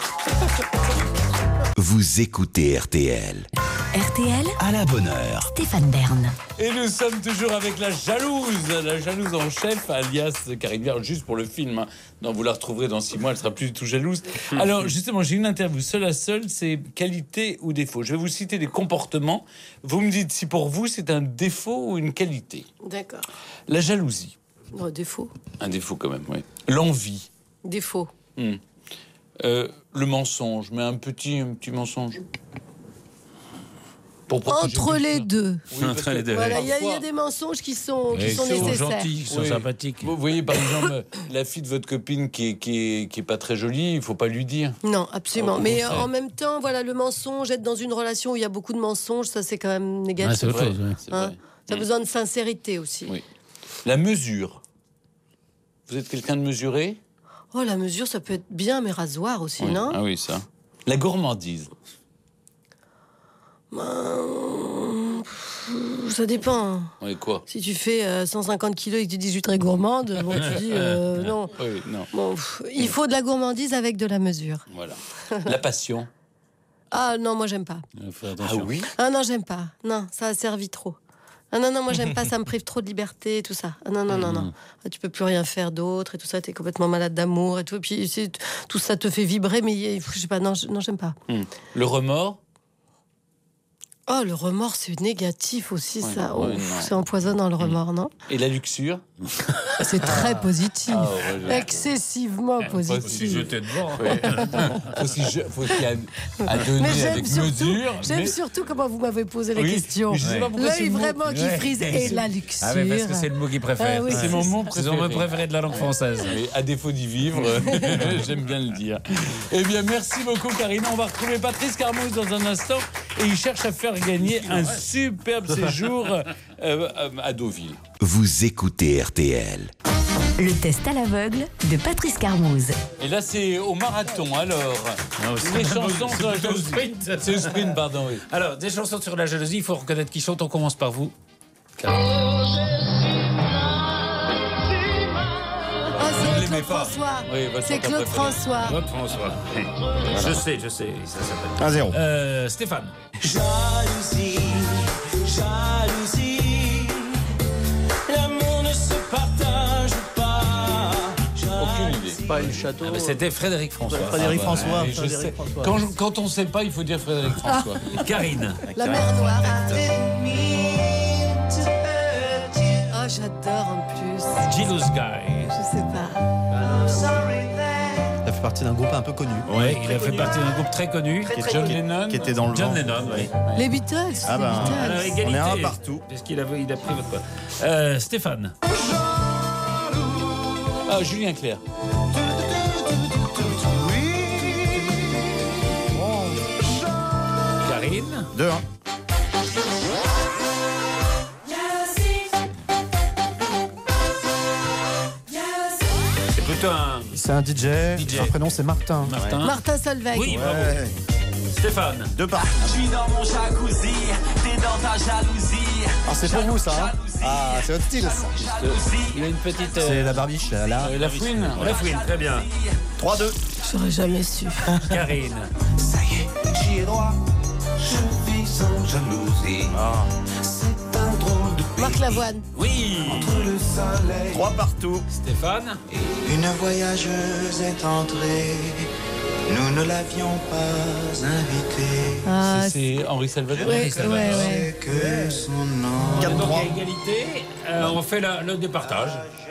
Vous écoutez R T L. R T L, À la bonne heure. Stéphane Bern. Et nous sommes toujours avec la jalouse, la jalouse en chef, alias Karine Viard, juste pour le film. Hein. Non, vous la retrouverez dans six mois, elle sera plus du tout jalouse. Alors, justement, j'ai une interview seule à seule, c'est qualité ou défaut. Je vais vous citer des comportements. Vous me dites si pour vous c'est un défaut ou une qualité. D'accord. La jalousie. Non, défaut. Un défaut quand même, oui. L'envie. Défaut. Hmm. Euh, le mensonge, mais un petit, un petit mensonge. Pour protéger Entre quelqu'un. les deux. Oui, parce Entre les que deux. Voilà, il y, a- il y parfois- a des mensonges qui sont, qui Ils sont sont nécessaires. gentils, ils sont Oui. sympathiques. Vous voyez, par exemple, la fille de votre copine qui est, qui est, qui est pas très jolie, il faut pas lui dire. Non, absolument. Au Mais contraire. en même temps, voilà, le mensonge, être dans une relation où il y a beaucoup de mensonges, ça c'est quand même Ah, négatif. c'est autre chose. ouais. C'est Hein. vrai. Ça a besoin de sincérité aussi. Oui. La mesure. Vous êtes quelqu'un de mesuré? Oh, la mesure, ça peut être bien, mais rasoir aussi, Oui. non Ah oui, ça. La gourmandise. Ben, ça dépend. Oui, quoi? Si tu fais euh, cent cinquante kilos et que tu dis je suis très gourmande, bon, tu dis euh, non. Oui, non. Bon, pff, il faut de la gourmandise avec de la mesure. Voilà. La passion. Ah non, moi j'aime pas. Il faut faire Ah attention. oui? Ah non, j'aime pas. Non, ça a servi trop. Ah non, non, moi j'aime pas, ça me prive trop de liberté, tout ça. Ah non, non, non, non. Ah, tu peux plus rien faire d'autre et tout ça, t'es complètement malade d'amour et tout. Et puis c'est- tout ça te fait vibrer, mais je sais pas, non, je- non j'aime pas. Hmm. Le remords. Oh, le remords, c'est négatif aussi, Ouais, ça. ouais, Oh, non. c'est empoisonnant le remords, non? Et la luxure. C'est très positif. Ah, ouais, je- Excessivement Faut s'y positif. jeter devant. faut s'y je- faut s'y à, à donner Mais j'aime avec surtout, mesure. j'aime mais- surtout comment vous m'avez posé la Oui, question. mais je sais pas pourquoi c'est L'œil le mot. vraiment qui Ouais. frise et la luxure. Ah, mais parce que c'est le mot qu'il préfère. Ah oui, C'est mon mot C'est son mot préféré. préféré de la langue française. Mais à défaut d'y vivre, j'aime bien le dire. Eh bien, merci beaucoup, Karine. On va retrouver Patrice Carmouze dans un instant. Et il cherche à faire gagner un superbe séjour euh, à Deauville. Vous écoutez R T L. Le test à l'aveugle de Patrice Carmouze. Et là, c'est au marathon, alors. Non, c'est Les pas- chansons c'est sur la plutôt au jalousie. sprint. C'est le sprint, pardon, oui. Alors, des chansons sur la jalousie, il faut reconnaître qui chante. On commence par vous. Oh, Vous c'est l'aimez Claude pas. François. Oui, votre C'est chanteur Claude préféré. François. Claude François. Je sais, je sais. Ça s'appelle. un zéro. Euh, Stéphane. Jalousie, jalousie, l'amour ne se partage pas. Aucune idée. Pas le château. Ah, mais c'était Frédéric François. Frédéric Ah, bah, François. Et je Frédéric sais. François. Quand, je- quand on ne sait pas, il faut dire Frédéric François. Karine. La mer Noire. Oh, j'adore en plus. Jealous Guy. Je sais pas. Il a fait partie d'un groupe un peu connu. Ouais, il a fait partie d'un groupe très connu. Qui est John Lennon. Qui était dans le John vent. Lennon, oui. Les Beatles. Ah les bah, Beatles. Alors, égalité. On est un partout. Puisqu'il a, il a pris votre poids. Euh, Stéphane. Ah, Julien Clerc. Karine. deux un. C'est plutôt un. C'est un D J. D J. Son prénom c'est Martin. Martin. Martin Solveig. Oui, bravo. Ouais. Stéphane. Deux partout. Je suis dans mon jacuzzi, t'es dans ta jalousie. Alors c'est pour vous ça. Hein ah, c'est votre style. ça. Il a une petite. euh, C'est la barbiche là. euh, la fouine. La fouine, très bien. trois deux. J'aurais jamais su. Karine. Ça y est, j'y ai droit. Je vis sans jalousie. C'est un drôle de Marc Lavoine. Oui. entre le soleil. trois partout. Stéphane. Une voyageuse est entrée. Nous ne l'avions pas invitée. Ah, C'est c'est Henri Salvador. ouais, ouais, ouais. Que son nom. Donc, il y a égalité. Euh, on fait la- le départage.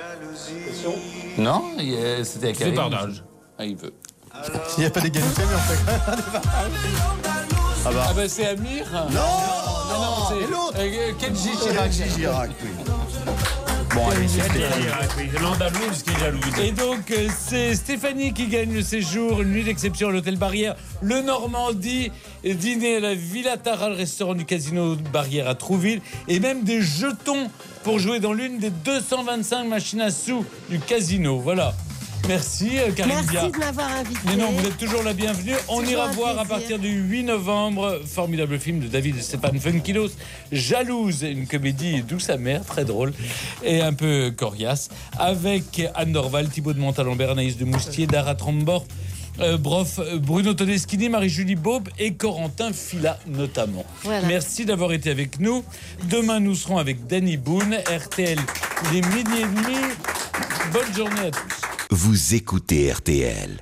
Non, il y a- c'était à Karine. Départage. Ah, il veut. Il n'y a pas d'égalité mais on fait quand même un départage. Ah bah. Ah, bah c'est Amir. Non, non, non, c'est et l'autre. euh, Kenji Chirac, Chirac. Chirac, oui. Bon, allez, c'est Stéphanie. L'Andalouse qui est jalouse. Et donc, euh, c'est Stéphanie qui gagne le séjour, une nuit d'exception à l'hôtel Barrière, le Normandie, dîner à la Villa Tara, le restaurant du casino Barrière à Trouville, et même des jetons pour jouer dans l'une des deux cent vingt-cinq machines à sous du casino. Voilà. Merci, euh, Karine Merci Bia. de m'avoir invité. Mais non, vous êtes toujours la bienvenue. On Toujours ira un voir à plaisir. partir du huit novembre, formidable film de David et Stéphane Funkilos, Jalouse, une comédie douce amère, très drôle et un peu coriace, avec Anne Dorval, Thibaut de Montalembert, Anaïs de Moustier, Dara Trambord, euh, Brof, euh, Bruno Todeschini, Marie-Julie Baube et Corentin Fila notamment. Voilà. Merci d'avoir été avec nous. Demain, nous serons avec Danny Boone, R T L, il est midi et demi. Bonne journée à tous. Vous écoutez R T L.